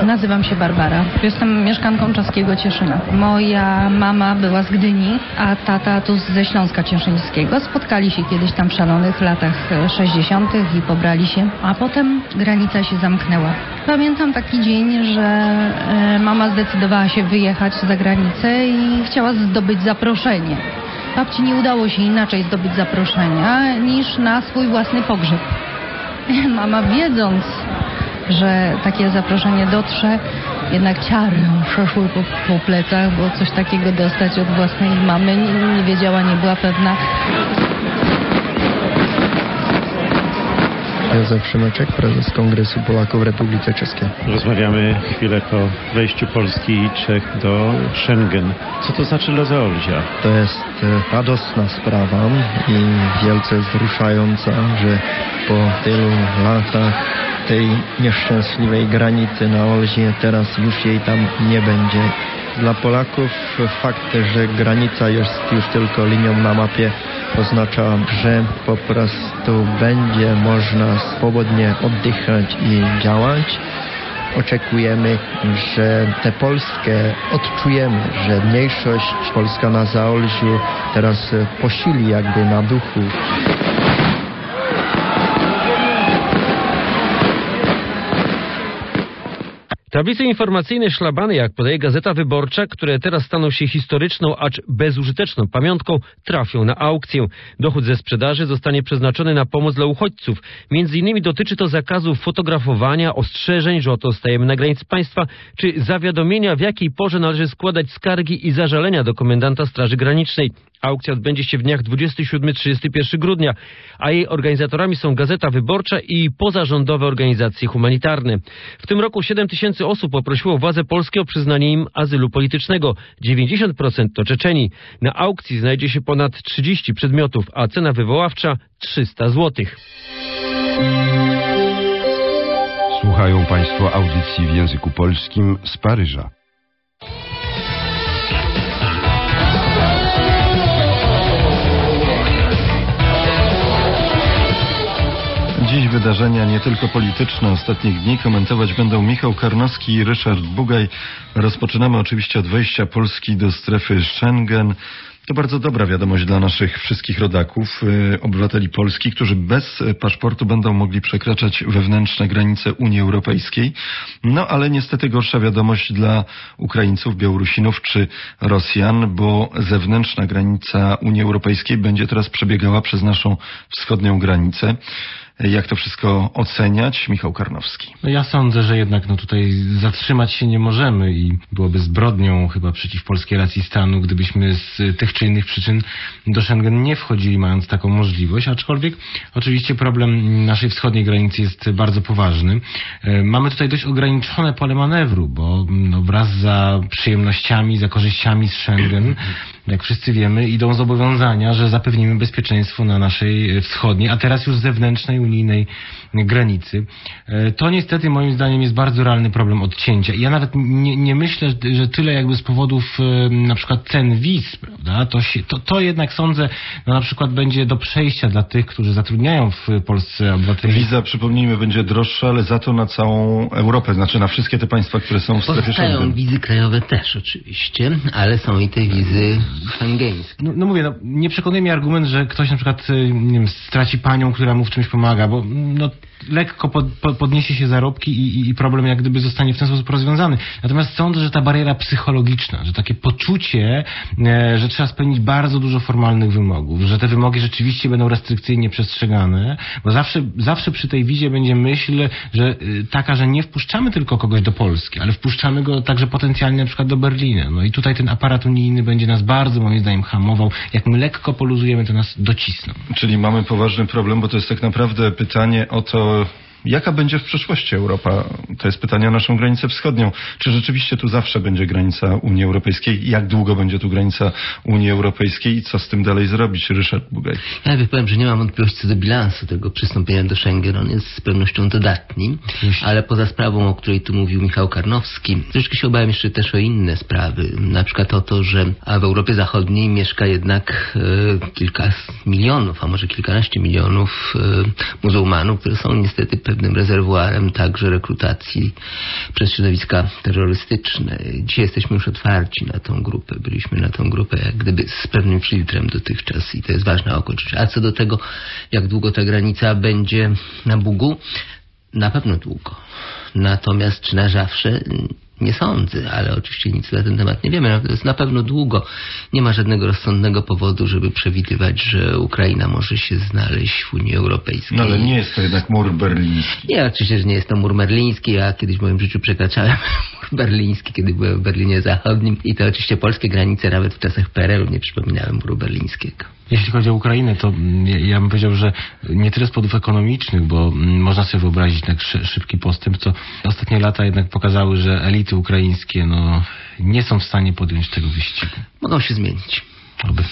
Nazywam się Barbara. Jestem mieszkanką czeskiego Cieszyna. Moja mama była z Gdyni, a tata tu ze Śląska Cieszyńskiego. Spotkali się kiedyś tam w szalonych latach 60. i pobrali się, a potem granica się zamknęła. Pamiętam taki dzień, że mama zdecydowała się wyjechać za granicę i chciała zdobyć zaproszenie. Babci nie udało się inaczej zdobyć zaproszenia niż na swój własny pogrzeb. Mama, wiedząc, że takie zaproszenie dotrze, jednak ciary przeszły po plecach, bo coś takiego dostać od własnej mamy nie wiedziała, nie była pewna.
Józef Szymeczek, prezes Kongresu Polaków w Republice Czeskiej.
Rozmawiamy chwilę po wejściu Polski i Czech do Schengen. Co to znaczy dla Zaolzia?
To jest radosna sprawa i wielce wzruszająca, że po tylu latach tej nieszczęśliwej granicy na Olzie teraz już jej tam nie będzie. Dla Polaków fakt, że granica jest już tylko linią na mapie, oznacza, że po prostu będzie można swobodnie oddychać i działać. Oczekujemy, że tę Polskę odczujemy, że mniejszość polska na Zaolziu teraz posili jakby na duchu.
Tablice informacyjne szlabany, jak podaje Gazeta Wyborcza, które teraz staną się historyczną, acz bezużyteczną pamiątką, trafią na aukcję. Dochód ze sprzedaży zostanie przeznaczony na pomoc dla uchodźców. Między innymi dotyczy to zakazu fotografowania, ostrzeżeń, że oto stajemy na granicy państwa, czy zawiadomienia, w jakiej porze należy składać skargi i zażalenia do komendanta Straży Granicznej. Aukcja odbędzie się w dniach 27-31 grudnia, a jej organizatorami są Gazeta Wyborcza i pozarządowe organizacje humanitarne. W tym roku 7 000 osób poprosiło władze polskie o przyznanie im azylu politycznego. 90% to Czeczeni. Na aukcji znajdzie się ponad 30 przedmiotów, a cena wywoławcza 300 zł.
Słuchają Państwo audycji w języku polskim z Paryża.
Dziś wydarzenia nie tylko polityczne ostatnich dni komentować będą Michał Karnowski i Ryszard Bugaj. Rozpoczynamy oczywiście od wejścia Polski do strefy Schengen. To bardzo dobra wiadomość dla naszych wszystkich rodaków, obywateli Polski, którzy bez paszportu będą mogli przekraczać wewnętrzne granice Unii Europejskiej. No ale niestety gorsza wiadomość dla Ukraińców, Białorusinów czy Rosjan, bo zewnętrzna granica Unii Europejskiej będzie teraz przebiegała przez naszą wschodnią granicę. Jak to wszystko oceniać? Michał Karnowski.
No ja sądzę, że jednak tutaj zatrzymać się nie możemy i byłoby zbrodnią chyba przeciw polskiej racji stanu, gdybyśmy z tych czy innych przyczyn do Schengen nie wchodzili, mając taką możliwość, aczkolwiek oczywiście problem naszej wschodniej granicy jest bardzo poważny. Mamy tutaj dość ograniczone pole manewru, bo wraz za przyjemnościami, za korzyściami z Schengen, jak wszyscy wiemy, idą zobowiązania, że zapewnimy bezpieczeństwo na naszej wschodniej, a teraz już zewnętrznej unijnej granicy. To niestety moim zdaniem jest bardzo realny problem odcięcia. I ja nawet nie myślę, że tyle jakby z powodów na przykład cen wiz, prawda? To jednak sądzę, na przykład będzie do przejścia dla tych, którzy zatrudniają w Polsce obywateli.
Wiza, przypomnijmy, będzie droższa, ale za to na całą Europę, znaczy na wszystkie te państwa, które są w strefie Schengen.
Powstają wizy krajowe też oczywiście, ale są i te wizy schengeńskie.
No mówię, nie przekonuje mnie argument, że ktoś na przykład nie wiem, straci panią, która mu w czymś pomaga, bo lekko podniesie się zarobki i problem jak gdyby zostanie w ten sposób rozwiązany. Natomiast sądzę, że ta bariera psychologiczna, że takie poczucie, że trzeba spełnić bardzo dużo formalnych wymogów, że te wymogi rzeczywiście będą restrykcyjnie przestrzegane, bo zawsze przy tej wizie będzie myśl, że taka, że nie wpuszczamy tylko kogoś do Polski, ale wpuszczamy go także potencjalnie na przykład do Berlina. No i tutaj ten aparat unijny będzie nas bardzo, moim zdaniem, hamował. Jak my lekko poluzujemy, to nas docisną.
Czyli mamy poważny problem, bo to jest tak naprawdę pytanie o to, jaka będzie w przyszłości Europa? To jest pytanie o naszą granicę wschodnią. Czy rzeczywiście tu zawsze będzie granica Unii Europejskiej? Jak długo będzie tu granica Unii Europejskiej i co z tym dalej zrobić? Ryszard Bugaj.
Ja powiem, że nie mam wątpliwości co do bilansu tego przystąpienia do Schengen. On jest z pewnością dodatni, ale poza sprawą, o której tu mówił Michał Karnowski, troszeczkę się obawiam jeszcze też o inne sprawy. Na przykład o to, że w Europie Zachodniej mieszka jednak kilka milionów, a może kilkanaście milionów muzułmanów, które są niestety pewnym rezerwuarem także rekrutacji przez środowiska terrorystyczne. Dzisiaj jesteśmy już otwarci na tą grupę. Byliśmy na tą grupę jak gdyby z pewnym filtrem dotychczas i to jest ważna okoliczność. A co do tego, jak długo ta granica będzie na Bugu, na pewno długo. Natomiast czy na zawsze? Nie sądzę, ale oczywiście nic na ten temat nie wiemy. To jest na pewno długo. Nie ma żadnego rozsądnego powodu, żeby przewidywać, że Ukraina może się znaleźć w Unii Europejskiej.
No ale nie jest to jednak mur berliński.
Nie, oczywiście, że nie jest to mur berliński. Ja kiedyś w moim życiu przekraczałem mur berliński, kiedy byłem w Berlinie Zachodnim. I to oczywiście polskie granice nawet w czasach PRL-u nie przypominały muru berlińskiego.
Jeśli chodzi o Ukrainę, to ja bym powiedział, że nie tyle z powodów ekonomicznych, bo można sobie wyobrazić tak szybki postęp, co ostatnie lata jednak pokazały, że elity ukraińskie nie są w stanie podjąć tego wyścigu.
Mogą się zmienić.
Oby.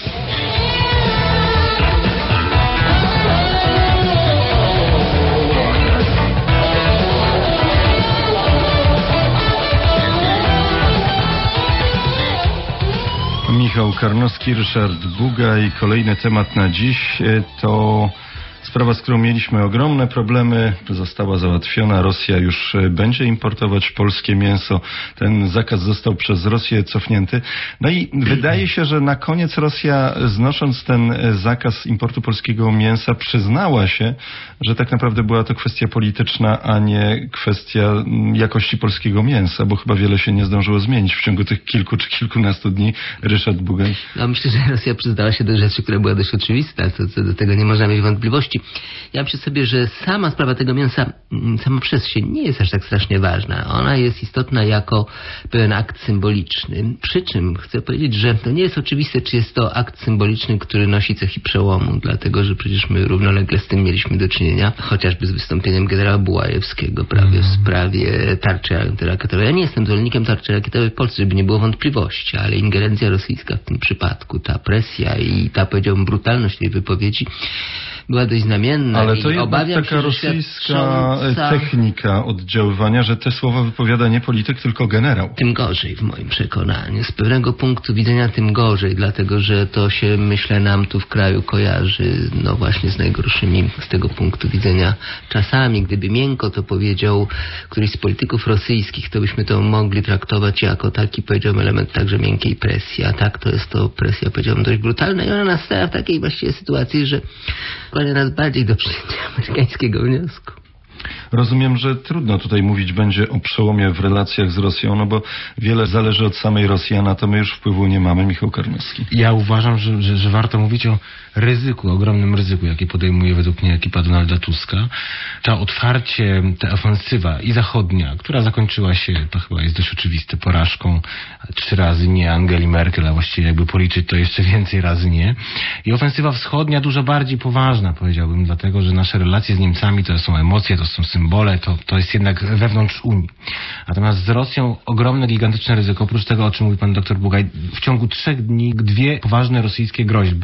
Michał Karnowski, Ryszard Bugaj. Kolejny temat na dziś to sprawa, z którą mieliśmy ogromne problemy, została załatwiona. Rosja już będzie importować polskie mięso. Ten zakaz został przez Rosję cofnięty. No i wydaje się, że na koniec Rosja, znosząc ten zakaz importu polskiego mięsa, przyznała się, że tak naprawdę była to kwestia polityczna, a nie kwestia jakości polskiego mięsa, bo chyba wiele się nie zdążyło zmienić w ciągu tych kilku czy kilkunastu dni. Ryszard Bugaj.
No myślę, że Rosja przyznała się do rzeczy, która była dość oczywista. Co do tego nie można mieć wątpliwości. Ja myślę sobie, że sama sprawa tego mięsa sama przez się nie jest aż tak strasznie ważna. Ona jest istotna jako pewien akt symboliczny. Przy czym chcę powiedzieć, że to nie jest oczywiste, czy jest to akt symboliczny, który nosi cechy przełomu, dlatego że przecież my równolegle z tym mieliśmy do czynienia, chociażby z wystąpieniem generała Bułajewskiego prawie w sprawie tarczy antyrakietowej. Ja nie jestem zwolennikiem tarczy rakietowej w Polsce, żeby nie było wątpliwości, ale ingerencja rosyjska w tym przypadku, ta presja i ta, powiedziałbym, brutalność tej wypowiedzi była dość znamienna.
Ale to
jest
taka rosyjska technika oddziaływania, że te słowa wypowiada nie polityk, tylko generał.
Tym gorzej w moim przekonaniu. Z pewnego punktu widzenia tym gorzej, dlatego że to się, myślę, nam tu w kraju kojarzy właśnie z najgorszymi z tego punktu widzenia czasami. Gdyby miękko to powiedział któryś z polityków rosyjskich, to byśmy to mogli traktować jako taki, powiedziałbym, element także miękkiej presji. A tak to jest to presja, powiedziałbym, dość brutalna i ona nastała w takiej właściwie sytuacji, że skłania nas bardziej do przyjęcia amerykańskiego wniosku.
Rozumiem, że trudno tutaj mówić będzie o przełomie w relacjach z Rosją, no bo wiele zależy od samej Rosji, a na to my już wpływu nie mamy. Michał Karnowski.
Ja uważam, że warto mówić o ryzyku, ogromnym ryzyku, jakie podejmuje według mnie ekipa Donalda Tuska. To otwarcie, ta ofensywa i zachodnia, która zakończyła się, to chyba jest dość oczywiste, porażką 3 razy nie Angeli Merkel, a właściwie jakby policzyć to jeszcze więcej razy nie. I ofensywa wschodnia dużo bardziej poważna, powiedziałbym, dlatego, że nasze relacje z Niemcami to są emocje, to są symbole, to jest jednak wewnątrz Unii. Natomiast z Rosją ogromne, gigantyczne ryzyko, oprócz tego, o czym mówi pan dr Bugaj, w ciągu 3 dni 2 poważne rosyjskie groźby,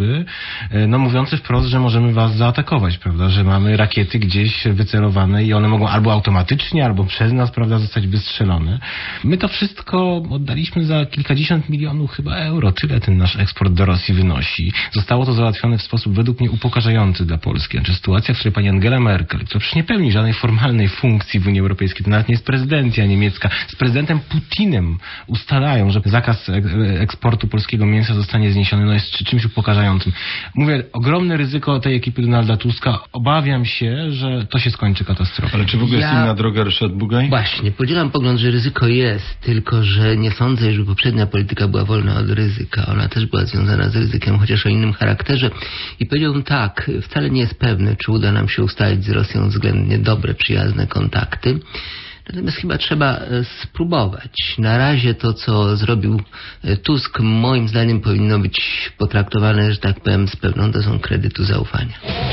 mówiące wprost, że możemy was zaatakować, prawda, że mamy rakiety gdzieś wycelowane i one mogą albo automatycznie, albo przez nas, prawda, zostać wystrzelone. My to wszystko oddaliśmy za kilkadziesiąt milionów chyba euro, tyle ten nasz eksport do Rosji wynosi. Zostało to załatwione w sposób według mnie upokarzający dla Polski. Znaczy sytuacja, w której pani Angela Merkel, która przecież nie pełni żadnej formalnej funkcji w Unii Europejskiej, to nawet nie jest prezydencja niemiecka, z prezydentem Putinem ustalają, że zakaz eksportu polskiego mięsa zostanie zniesiony, no jest czymś upokarzającym. Mówię, ogromne ryzyko tej ekipy Donalda Tuska. Obawiam się, że to się skończy katastrofą.
Ale czy w ogóle jest inna droga, Ryszard Bugaj?
Właśnie, podzielam pogląd, że ryzyko jest, tylko że nie sądzę, żeby poprzednia polityka była wolna od ryzyka. Ona też była związana z ryzykiem, chociaż o innym charakterze. I powiedziałbym tak, wcale nie jest pewne, czy uda nam się ustalić z Rosją względnie dobre, przyjazne kontakty. Natomiast chyba trzeba spróbować. Na razie to, co zrobił Tusk, moim zdaniem powinno być potraktowane, że tak powiem, z pewną dozą kredytu zaufania.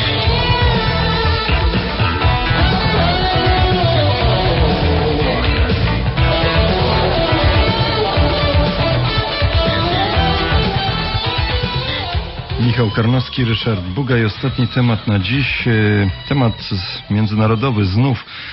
Michał Karnowski, Ryszard Bugaj. Ostatni temat na dziś, temat międzynarodowy znów.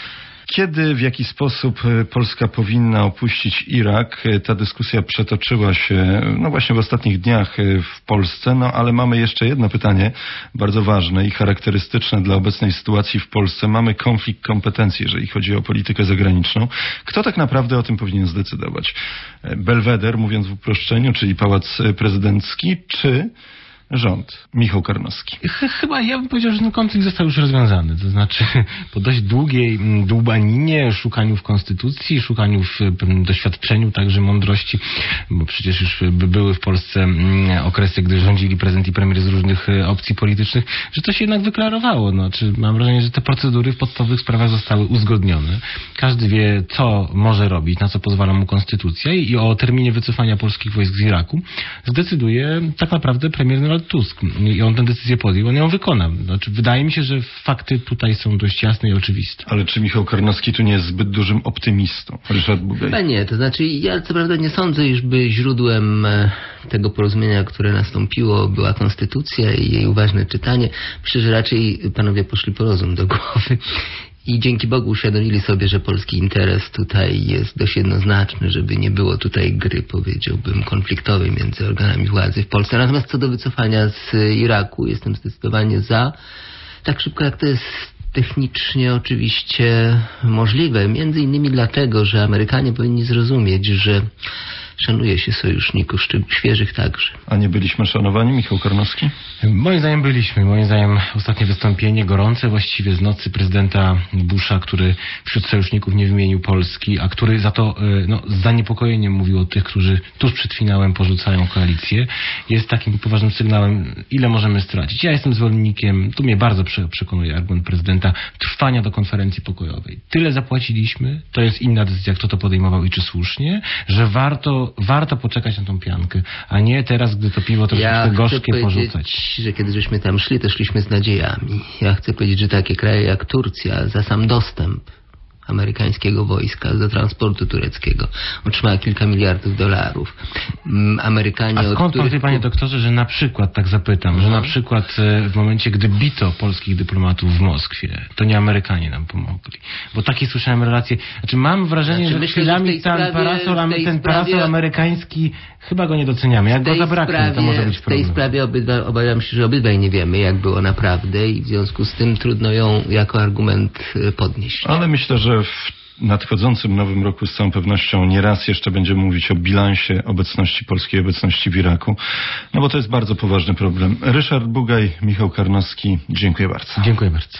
Kiedy, w jaki sposób Polska powinna opuścić Irak? Ta dyskusja przetoczyła się właśnie w ostatnich dniach w Polsce, ale mamy jeszcze jedno pytanie, bardzo ważne i charakterystyczne dla obecnej sytuacji w Polsce. Mamy konflikt kompetencji, jeżeli chodzi o politykę zagraniczną. Kto tak naprawdę o tym powinien zdecydować? Belweder, mówiąc w uproszczeniu, czyli Pałac Prezydencki, czy rząd? Michał Karnowski.
Chyba ja bym powiedział, że ten konflikt został już rozwiązany. To znaczy po dość długiej dłubaninie, szukaniu w konstytucji, szukaniu w pewnym doświadczeniu, także mądrości, bo przecież już były w Polsce okresy, gdy rządzili prezydent i premier z różnych opcji politycznych, że to się jednak wyklarowało. Mam wrażenie, że te procedury w podstawowych sprawach zostały uzgodnione. Każdy wie, co może robić, na co pozwala mu konstytucja i o terminie wycofania polskich wojsk z Iraku zdecyduje tak naprawdę premier Donald Tusk. I on tę decyzję podjął, on ją wykona. Wydaje mi się, że fakty tutaj są dość jasne i oczywiste.
Ale czy Michał Karnowski tu nie jest zbyt dużym optymistą? Ryszard Bugaj.
Chyba nie. To znaczy ja co prawda nie sądzę, iżby źródłem tego porozumienia, które nastąpiło, była konstytucja i jej uważne czytanie. Myślę, że raczej panowie poszli po rozum do głowy. I dzięki Bogu uświadomili sobie, że polski interes tutaj jest dość jednoznaczny, żeby nie było tutaj gry, powiedziałbym, konfliktowej między organami władzy w Polsce. Natomiast co do wycofania z Iraku, jestem zdecydowanie za. Tak szybko jak to jest technicznie oczywiście możliwe. Między innymi dlatego, że Amerykanie powinni zrozumieć, że szanuje się sojuszników, świeżych także.
A nie byliśmy szanowani, Michał Karnowski?
Moim zdaniem byliśmy. Moim zdaniem ostatnie wystąpienie, gorące właściwie z nocy prezydenta Busha, który wśród sojuszników nie wymienił Polski, a który za to z zaniepokojeniem mówił o tych, którzy tuż przed finałem porzucają koalicję, jest takim poważnym sygnałem, ile możemy stracić. Ja jestem zwolennikiem, tu mnie bardzo przekonuje argument prezydenta, trwania do konferencji pokojowej. Tyle zapłaciliśmy, to jest inna decyzja, kto to podejmował i czy słusznie, że warto poczekać na tą piankę, a nie teraz, gdy to piwo troszeczkę gorzkie porzucać.
Że kiedy żeśmy tam szli, to szliśmy z nadziejami. Ja chcę powiedzieć, że takie kraje jak Turcja za sam dostęp amerykańskiego wojska do transportu tureckiego otrzymała kilka miliardów dolarów. Amerykanie...
A skąd pan wie, panie doktorze, że na przykład, tak zapytam, że na przykład w momencie, gdy bito polskich dyplomatów w Moskwie, to nie Amerykanie nam pomogli? Bo takie słyszałem relacje. Mam wrażenie, że chwilami ten parasol amerykański chyba go nie doceniamy. Jak go zabraknie, to może być problem.
W tej sprawie obawiam się, że obydwaj nie wiemy, jak było naprawdę i w związku z tym trudno ją jako argument podnieść.
Ale myślę, że w nadchodzącym nowym roku z całą pewnością nie raz jeszcze będziemy mówić o bilansie obecności polskiej, obecności w Iraku, bo to jest bardzo poważny problem. Ryszard Bugaj, Michał Karnowski, dziękuję bardzo.
Dziękuję bardzo.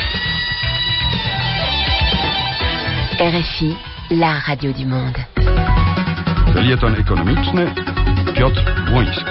RFI, la radio du monde.
Felieton ekonomiczny Piotr Błoński.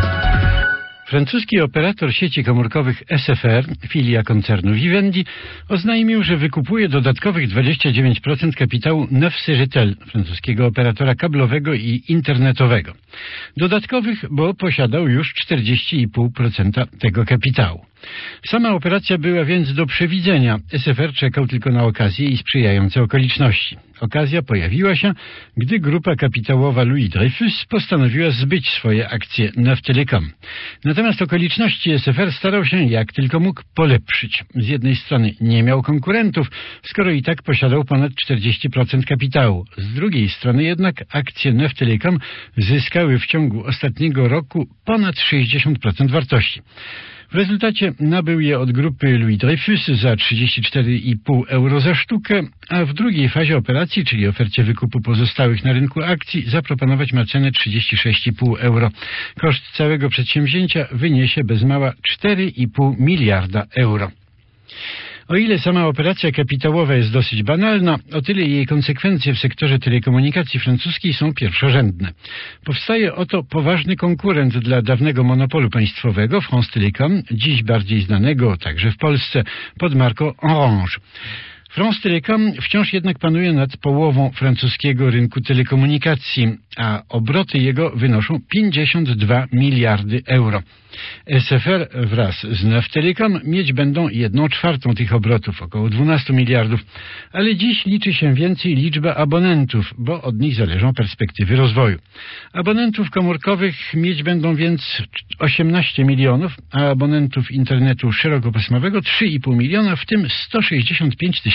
Francuski operator sieci komórkowych SFR, filia koncernu Vivendi, oznajmił, że wykupuje dodatkowych 29% kapitału Neuf CGTEL, francuskiego operatora kablowego i internetowego. Dodatkowych, bo posiadał już 40,5% tego kapitału. Sama operacja była więc do przewidzenia. SFR czekał tylko na okazję i sprzyjające okoliczności. Okazja pojawiła się, gdy grupa kapitałowa Louis Dreyfus postanowiła zbyć swoje akcje Neuf Telecom. Natomiast okoliczności SFR starał się jak tylko mógł polepszyć. Z jednej strony nie miał konkurentów, skoro i tak posiadał ponad 40% kapitału. Z drugiej strony jednak akcje Neuf Telecom zyskały w ciągu ostatniego roku ponad 60% wartości. W rezultacie nabył je od grupy Louis Dreyfus za 34,5 euro za sztukę, a w drugiej fazie operacji, czyli ofercie wykupu pozostałych na rynku akcji, zaproponować ma cenę 36,5 euro. Koszt całego przedsięwzięcia wyniesie bez mała 4,5 miliarda euro. O ile sama operacja kapitałowa jest dosyć banalna, o tyle jej konsekwencje w sektorze telekomunikacji francuskiej są pierwszorzędne. Powstaje oto poważny konkurent dla dawnego monopolu państwowego France Telecom, dziś bardziej znanego także w Polsce pod marką Orange. France Telecom wciąż jednak panuje nad połową francuskiego rynku telekomunikacji, a obroty jego wynoszą 52 miliardy euro. SFR wraz z Neuf Telecom mieć będą 1/4 tych obrotów, około 12 miliardów, ale dziś liczy się więcej liczba abonentów, bo od nich zależą perspektywy rozwoju. Abonentów komórkowych mieć będą więc 18 milionów, a abonentów internetu szerokopasmowego 3,5 miliona, w tym 165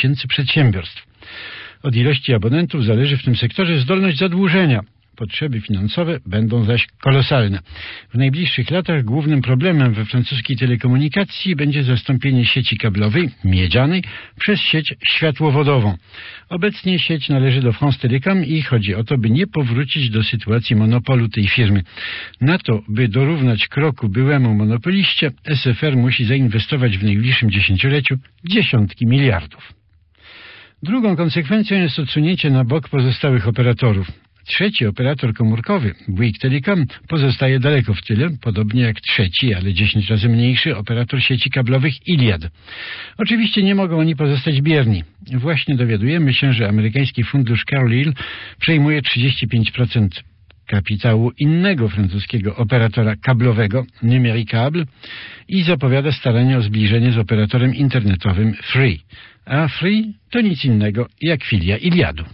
tysięcy przedsiębiorstw. Od ilości abonentów zależy w tym sektorze zdolność zadłużenia. Potrzeby finansowe będą zaś kolosalne. W najbliższych latach głównym problemem we francuskiej telekomunikacji będzie zastąpienie sieci kablowej, miedzianej, przez sieć światłowodową. Obecnie sieć należy do France Telecom i chodzi o to, by nie powrócić do sytuacji monopolu tej firmy. Na to, by dorównać kroku byłemu monopoliście, SFR musi zainwestować w najbliższym dziesięcioleciu dziesiątki miliardów. Drugą konsekwencją jest odsunięcie na bok pozostałych operatorów. Trzeci operator komórkowy, Bouygues Telecom, pozostaje daleko w tyle, podobnie jak trzeci, ale 10 razy mniejszy operator sieci kablowych Iliad. Oczywiście nie mogą oni pozostać bierni. Właśnie dowiadujemy się, że amerykański fundusz Carlyle przejmuje 35% kapitału innego francuskiego operatora kablowego, Numericable, i zapowiada starania o zbliżenie z operatorem internetowym Free. A Free to nic innego jak filia Iliadu.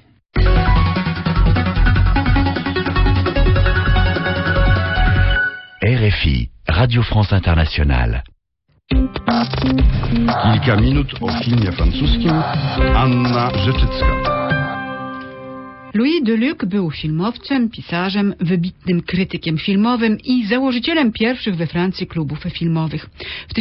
RFI, Radio France Internationale.
Kilka minut o filmie francuskim. Anna Rzeczycka.
Louis Deluc był filmowcem, pisarzem, wybitnym krytykiem filmowym i założycielem pierwszych we Francji klubów filmowych. W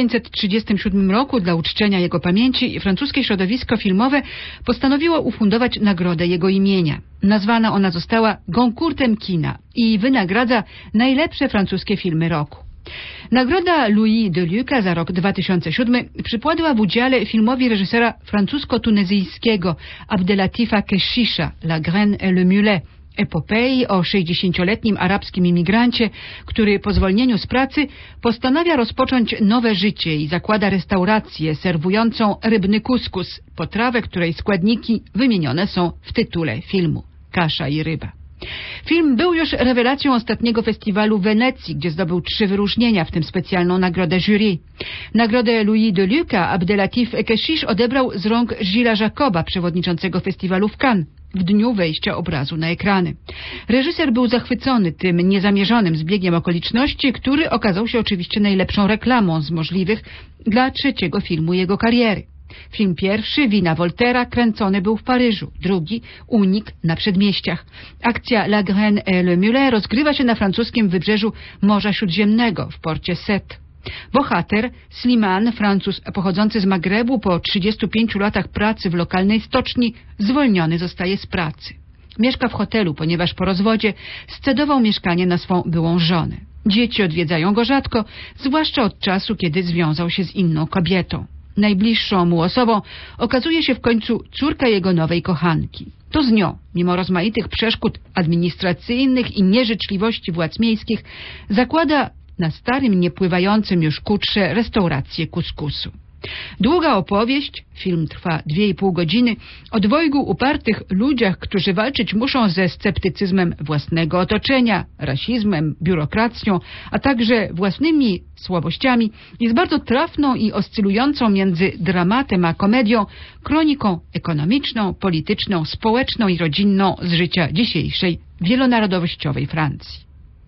1937 roku dla uczczenia jego pamięci francuskie środowisko filmowe postanowiło ufundować nagrodę jego imienia. Nazwana ona została Goncourtem kina i wynagradza najlepsze francuskie filmy roku. Nagroda Louis Deluca za rok 2007 przypadła w udziale filmowi reżysera francusko-tunezyjskiego Abdelatifa Keshisha, La Graine et le Mulet, epopei o 60-letnim arabskim imigrancie, który po zwolnieniu z pracy postanawia rozpocząć nowe życie i zakłada restaurację serwującą rybny kuskus, potrawę, której składniki wymienione są w tytule filmu Kasza i ryba. Film był już rewelacją ostatniego festiwalu w Wenecji, gdzie zdobył 3 wyróżnienia, w tym specjalną nagrodę jury. Nagrodę Louis Deluca Abdelatif Keshish odebrał z rąk Gillesa Jacoba, przewodniczącego festiwalu w Cannes, w dniu wejścia obrazu na ekrany. Reżyser był zachwycony tym niezamierzonym zbiegiem okoliczności, który okazał się oczywiście najlepszą reklamą z możliwych dla trzeciego filmu jego kariery. Film pierwszy, Wina Voltaira, kręcony był w Paryżu. Drugi, Unik, na Przedmieściach. Akcja La Graine et le Mulet rozgrywa się na francuskim wybrzeżu Morza Śródziemnego, w porcie Sète. Bohater, Slimane, Francuz pochodzący z Magrebu, po 35 latach pracy w lokalnej stoczni, zwolniony zostaje z pracy. Mieszka w hotelu, ponieważ po rozwodzie scedował mieszkanie na swą byłą żonę. Dzieci odwiedzają go rzadko, zwłaszcza od czasu, kiedy związał się z inną kobietą. Najbliższą mu osobą okazuje się w końcu córka jego nowej kochanki. To z nią, mimo rozmaitych przeszkód administracyjnych i nieżyczliwości władz miejskich, zakłada na starym, niepływającym już kutrze restaurację kuskusu. Długa opowieść, film trwa 2,5 godziny, o dwojgu upartych ludziach, którzy walczyć muszą ze sceptycyzmem własnego otoczenia, rasizmem, biurokracją, a także własnymi słabościami, jest bardzo trafną i oscylującą między dramatem a komedią kroniką ekonomiczną, polityczną, społeczną i rodzinną z życia dzisiejszej wielonarodowościowej Francji.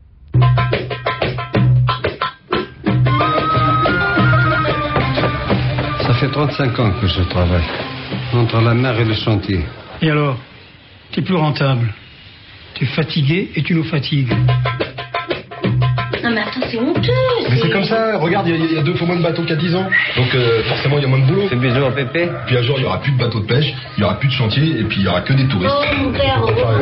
Ça fait 35 ans que je travaille, entre la mer et le chantier.
Et alors, t'es plus rentable. Tu es fatigué et tu nous fatigues.
Non mais attends, c'est honteux.
Mais c'est comme ça, regarde, il y a 2 fois moins de bateaux qu'il y a 10 ans. Donc forcément il y a moins de boulot.
C'est bisous à Pépé.
Puis un jour il y aura plus de bateaux de pêche, il y aura plus de chantier et puis il y aura que des touristes.
Oh mon père,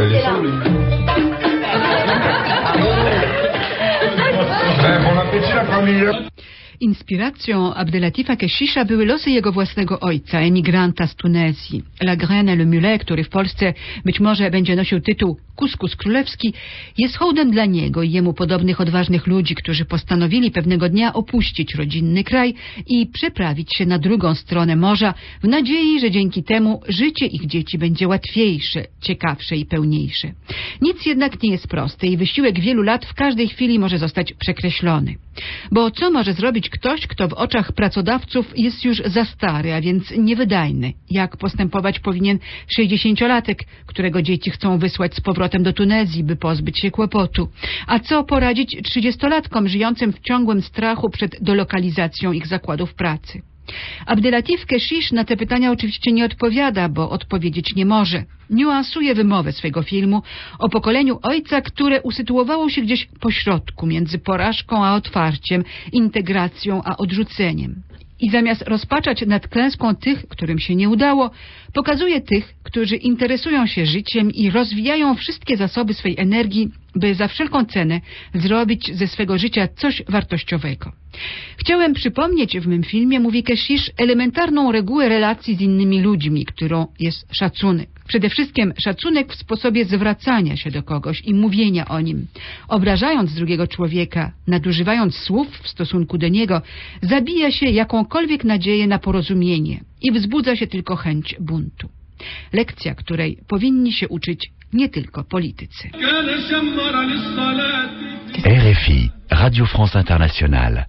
Bon appétit la famille.
Inspiracją Abdelatifa Keshisha były losy jego własnego ojca, emigranta z Tunezji. La Graine et le Mulet, który w Polsce być może będzie nosił tytuł Kuskus Królewski, jest hołdem dla niego i jemu podobnych odważnych ludzi, którzy postanowili pewnego dnia opuścić rodzinny kraj i przeprawić się na drugą stronę morza w nadziei, że dzięki temu życie ich dzieci będzie łatwiejsze, ciekawsze i pełniejsze. Nic jednak nie jest proste i wysiłek wielu lat w każdej chwili może zostać przekreślony. Bo co może zrobić ktoś, kto w oczach pracodawców jest już za stary, a więc niewydajny? Jak postępować powinien 60-latek, którego dzieci chcą wysłać z powrotem do Tunezji, by pozbyć się kłopotu? A co poradzić 30-latkom żyjącym w ciągłym strachu przed dolokalizacją ich zakładów pracy? Abdelatif Keshish na te pytania oczywiście nie odpowiada, bo odpowiedzieć nie może. Niuansuje wymowę swojego filmu o pokoleniu ojca, które usytuowało się gdzieś pośrodku między porażką a otwarciem, integracją a odrzuceniem. I zamiast rozpaczać nad klęską tych, którym się nie udało, pokazuje tych, którzy interesują się życiem i rozwijają wszystkie zasoby swej energii, by za wszelką cenę zrobić ze swego życia coś wartościowego. Chciałem przypomnieć w mym filmie, mówi Keshish, elementarną regułę relacji z innymi ludźmi, którą jest szacunek. Przede wszystkim szacunek w sposobie zwracania się do kogoś i mówienia o nim. Obrażając drugiego człowieka, nadużywając słów w stosunku do niego, zabija się jakąkolwiek nadzieję na porozumienie i wzbudza się tylko chęć buntu. Lekcja, której powinni się uczyć nie tylko politycy.
RFI, Radio France Internationale.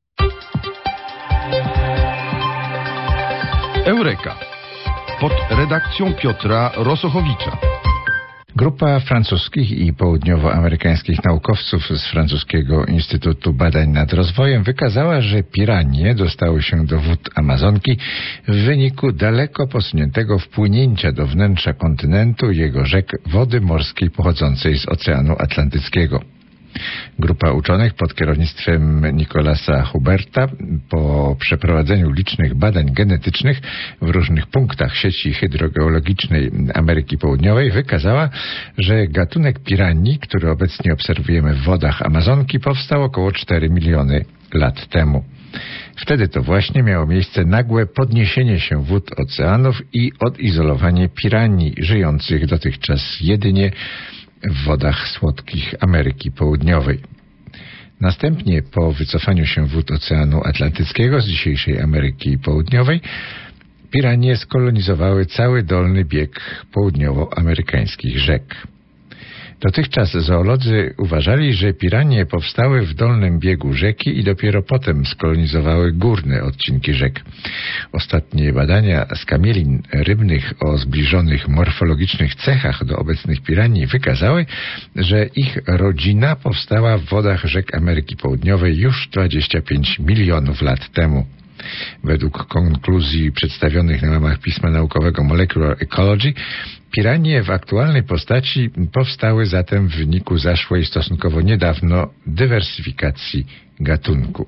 Eureka. Pod redakcją Piotra Rosochowicza.
Grupa francuskich i południowoamerykańskich naukowców z francuskiego Instytutu Badań nad Rozwojem wykazała, że piranie dostały się do wód Amazonki w wyniku daleko posuniętego wpłynięcia do wnętrza kontynentu jego rzek wody morskiej pochodzącej z Oceanu Atlantyckiego. Grupa uczonych pod kierownictwem Nicolasa Huberta po przeprowadzeniu licznych badań genetycznych w różnych punktach sieci hydrogeologicznej Ameryki Południowej wykazała, że gatunek piranii, który obecnie obserwujemy w wodach Amazonki, powstał około 4 miliony lat temu. Wtedy to właśnie miało miejsce nagłe podniesienie się wód oceanów i odizolowanie piranii żyjących dotychczas jedynie w wodach słodkich Ameryki Południowej. Następnie po wycofaniu się wód Oceanu Atlantyckiego z dzisiejszej Ameryki Południowej, piranie skolonizowały cały dolny bieg południowoamerykańskich rzek. Dotychczas zoolodzy uważali, że piranie powstały w dolnym biegu rzeki i dopiero potem skolonizowały górne odcinki rzek. Ostatnie badania skamielin rybnych o zbliżonych morfologicznych cechach do obecnych piranii wykazały, że ich rodzina powstała w wodach rzek Ameryki Południowej już 25 milionów lat temu. Według konkluzji przedstawionych na łamach pisma naukowego Molecular Ecology, piranie w aktualnej postaci powstały zatem w wyniku zaszłej stosunkowo niedawno dywersyfikacji gatunku.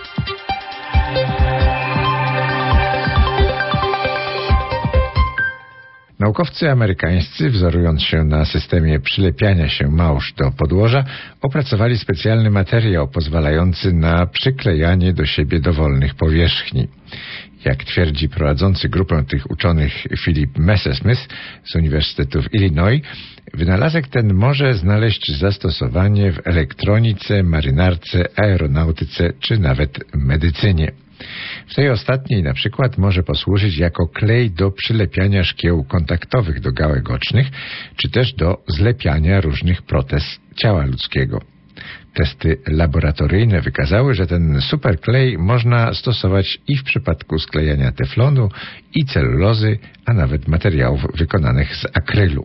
Naukowcy amerykańscy, wzorując się na systemie przylepiania się małż do podłoża, opracowali specjalny materiał pozwalający na przyklejanie do siebie dowolnych powierzchni. Jak twierdzi prowadzący grupę tych uczonych Philip Messersmith z Uniwersytetu w Illinois, wynalazek ten może znaleźć zastosowanie w elektronice, marynarce, aeronautyce czy nawet medycynie. W tej ostatniej na przykład może posłużyć jako klej do przylepiania szkieł kontaktowych do gałek ocznych, czy też do zlepiania różnych protez ciała ludzkiego. Testy laboratoryjne wykazały, że ten superklej można stosować i w przypadku sklejania teflonu i celulozy, a nawet materiałów wykonanych z akrylu.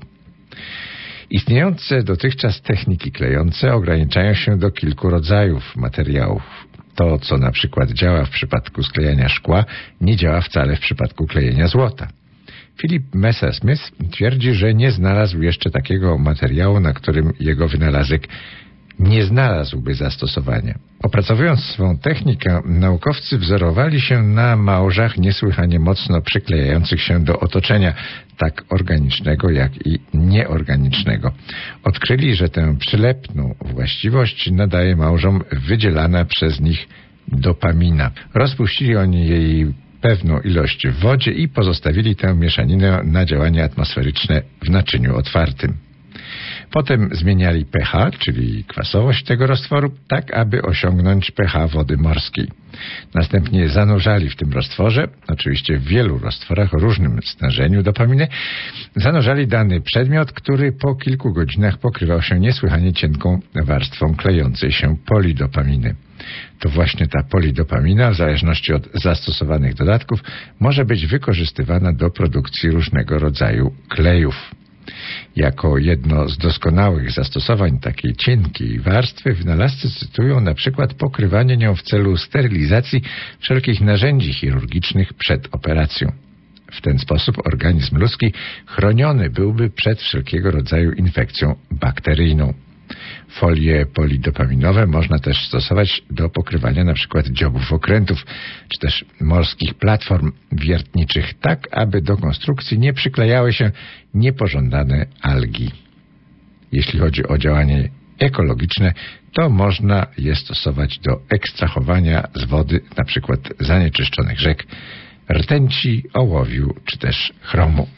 Istniejące dotychczas techniki klejące ograniczają się do kilku rodzajów materiałów. To, co na przykład działa w przypadku sklejania szkła, nie działa wcale w przypadku klejenia złota. Philip Messersmith twierdzi, że nie znalazł jeszcze takiego materiału, na którym jego wynalazek nie znalazłby zastosowania. Opracowując swą technikę, naukowcy wzorowali się na małżach niesłychanie mocno przyklejających się do otoczenia, tak organicznego, jak i nieorganicznego. Odkryli, że tę przylepną właściwość nadaje małżom wydzielana przez nich dopamina. Rozpuścili oni jej pewną ilość w wodzie i pozostawili tę mieszaninę na działanie atmosferyczne w naczyniu otwartym. Potem zmieniali pH, czyli kwasowość tego roztworu, tak aby osiągnąć pH wody morskiej. Następnie zanurzali w tym roztworze, oczywiście w wielu roztworach o różnym stężeniu dopaminy, zanurzali dany przedmiot, który po kilku godzinach pokrywał się niesłychanie cienką warstwą klejącej się polidopaminy. To właśnie ta polidopamina, w zależności od zastosowanych dodatków, może być wykorzystywana do produkcji różnego rodzaju klejów. Jako jedno z doskonałych zastosowań takiej cienkiej warstwy wynalazcy cytują na przykład pokrywanie nią w celu sterylizacji wszelkich narzędzi chirurgicznych przed operacją. W ten sposób organizm ludzki chroniony byłby przed wszelkiego rodzaju infekcją bakteryjną. Folie polidopaminowe można też stosować do pokrywania np. dziobów okrętów, czy też morskich platform wiertniczych, tak aby do konstrukcji nie przyklejały się niepożądane algi. Jeśli chodzi o działanie ekologiczne, to można je stosować do ekstrahowania z wody np. zanieczyszczonych rzek, rtęci, ołowiu czy też chromu.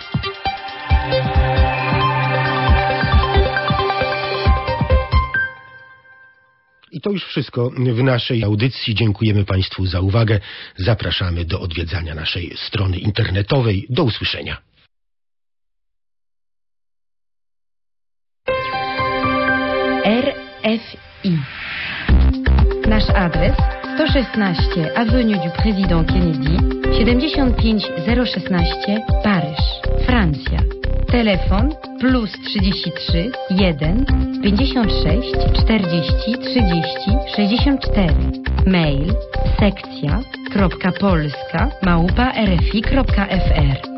I to już wszystko w naszej audycji. Dziękujemy Państwu za uwagę. Zapraszamy do odwiedzania naszej strony internetowej. Do usłyszenia.
RFI. Nasz adres 116 Avenue du Président Kennedy, 75016 Paryż, Francja. Telefon +33 1 56 40 30 64. Mail sekcja.polska@rfi.fr.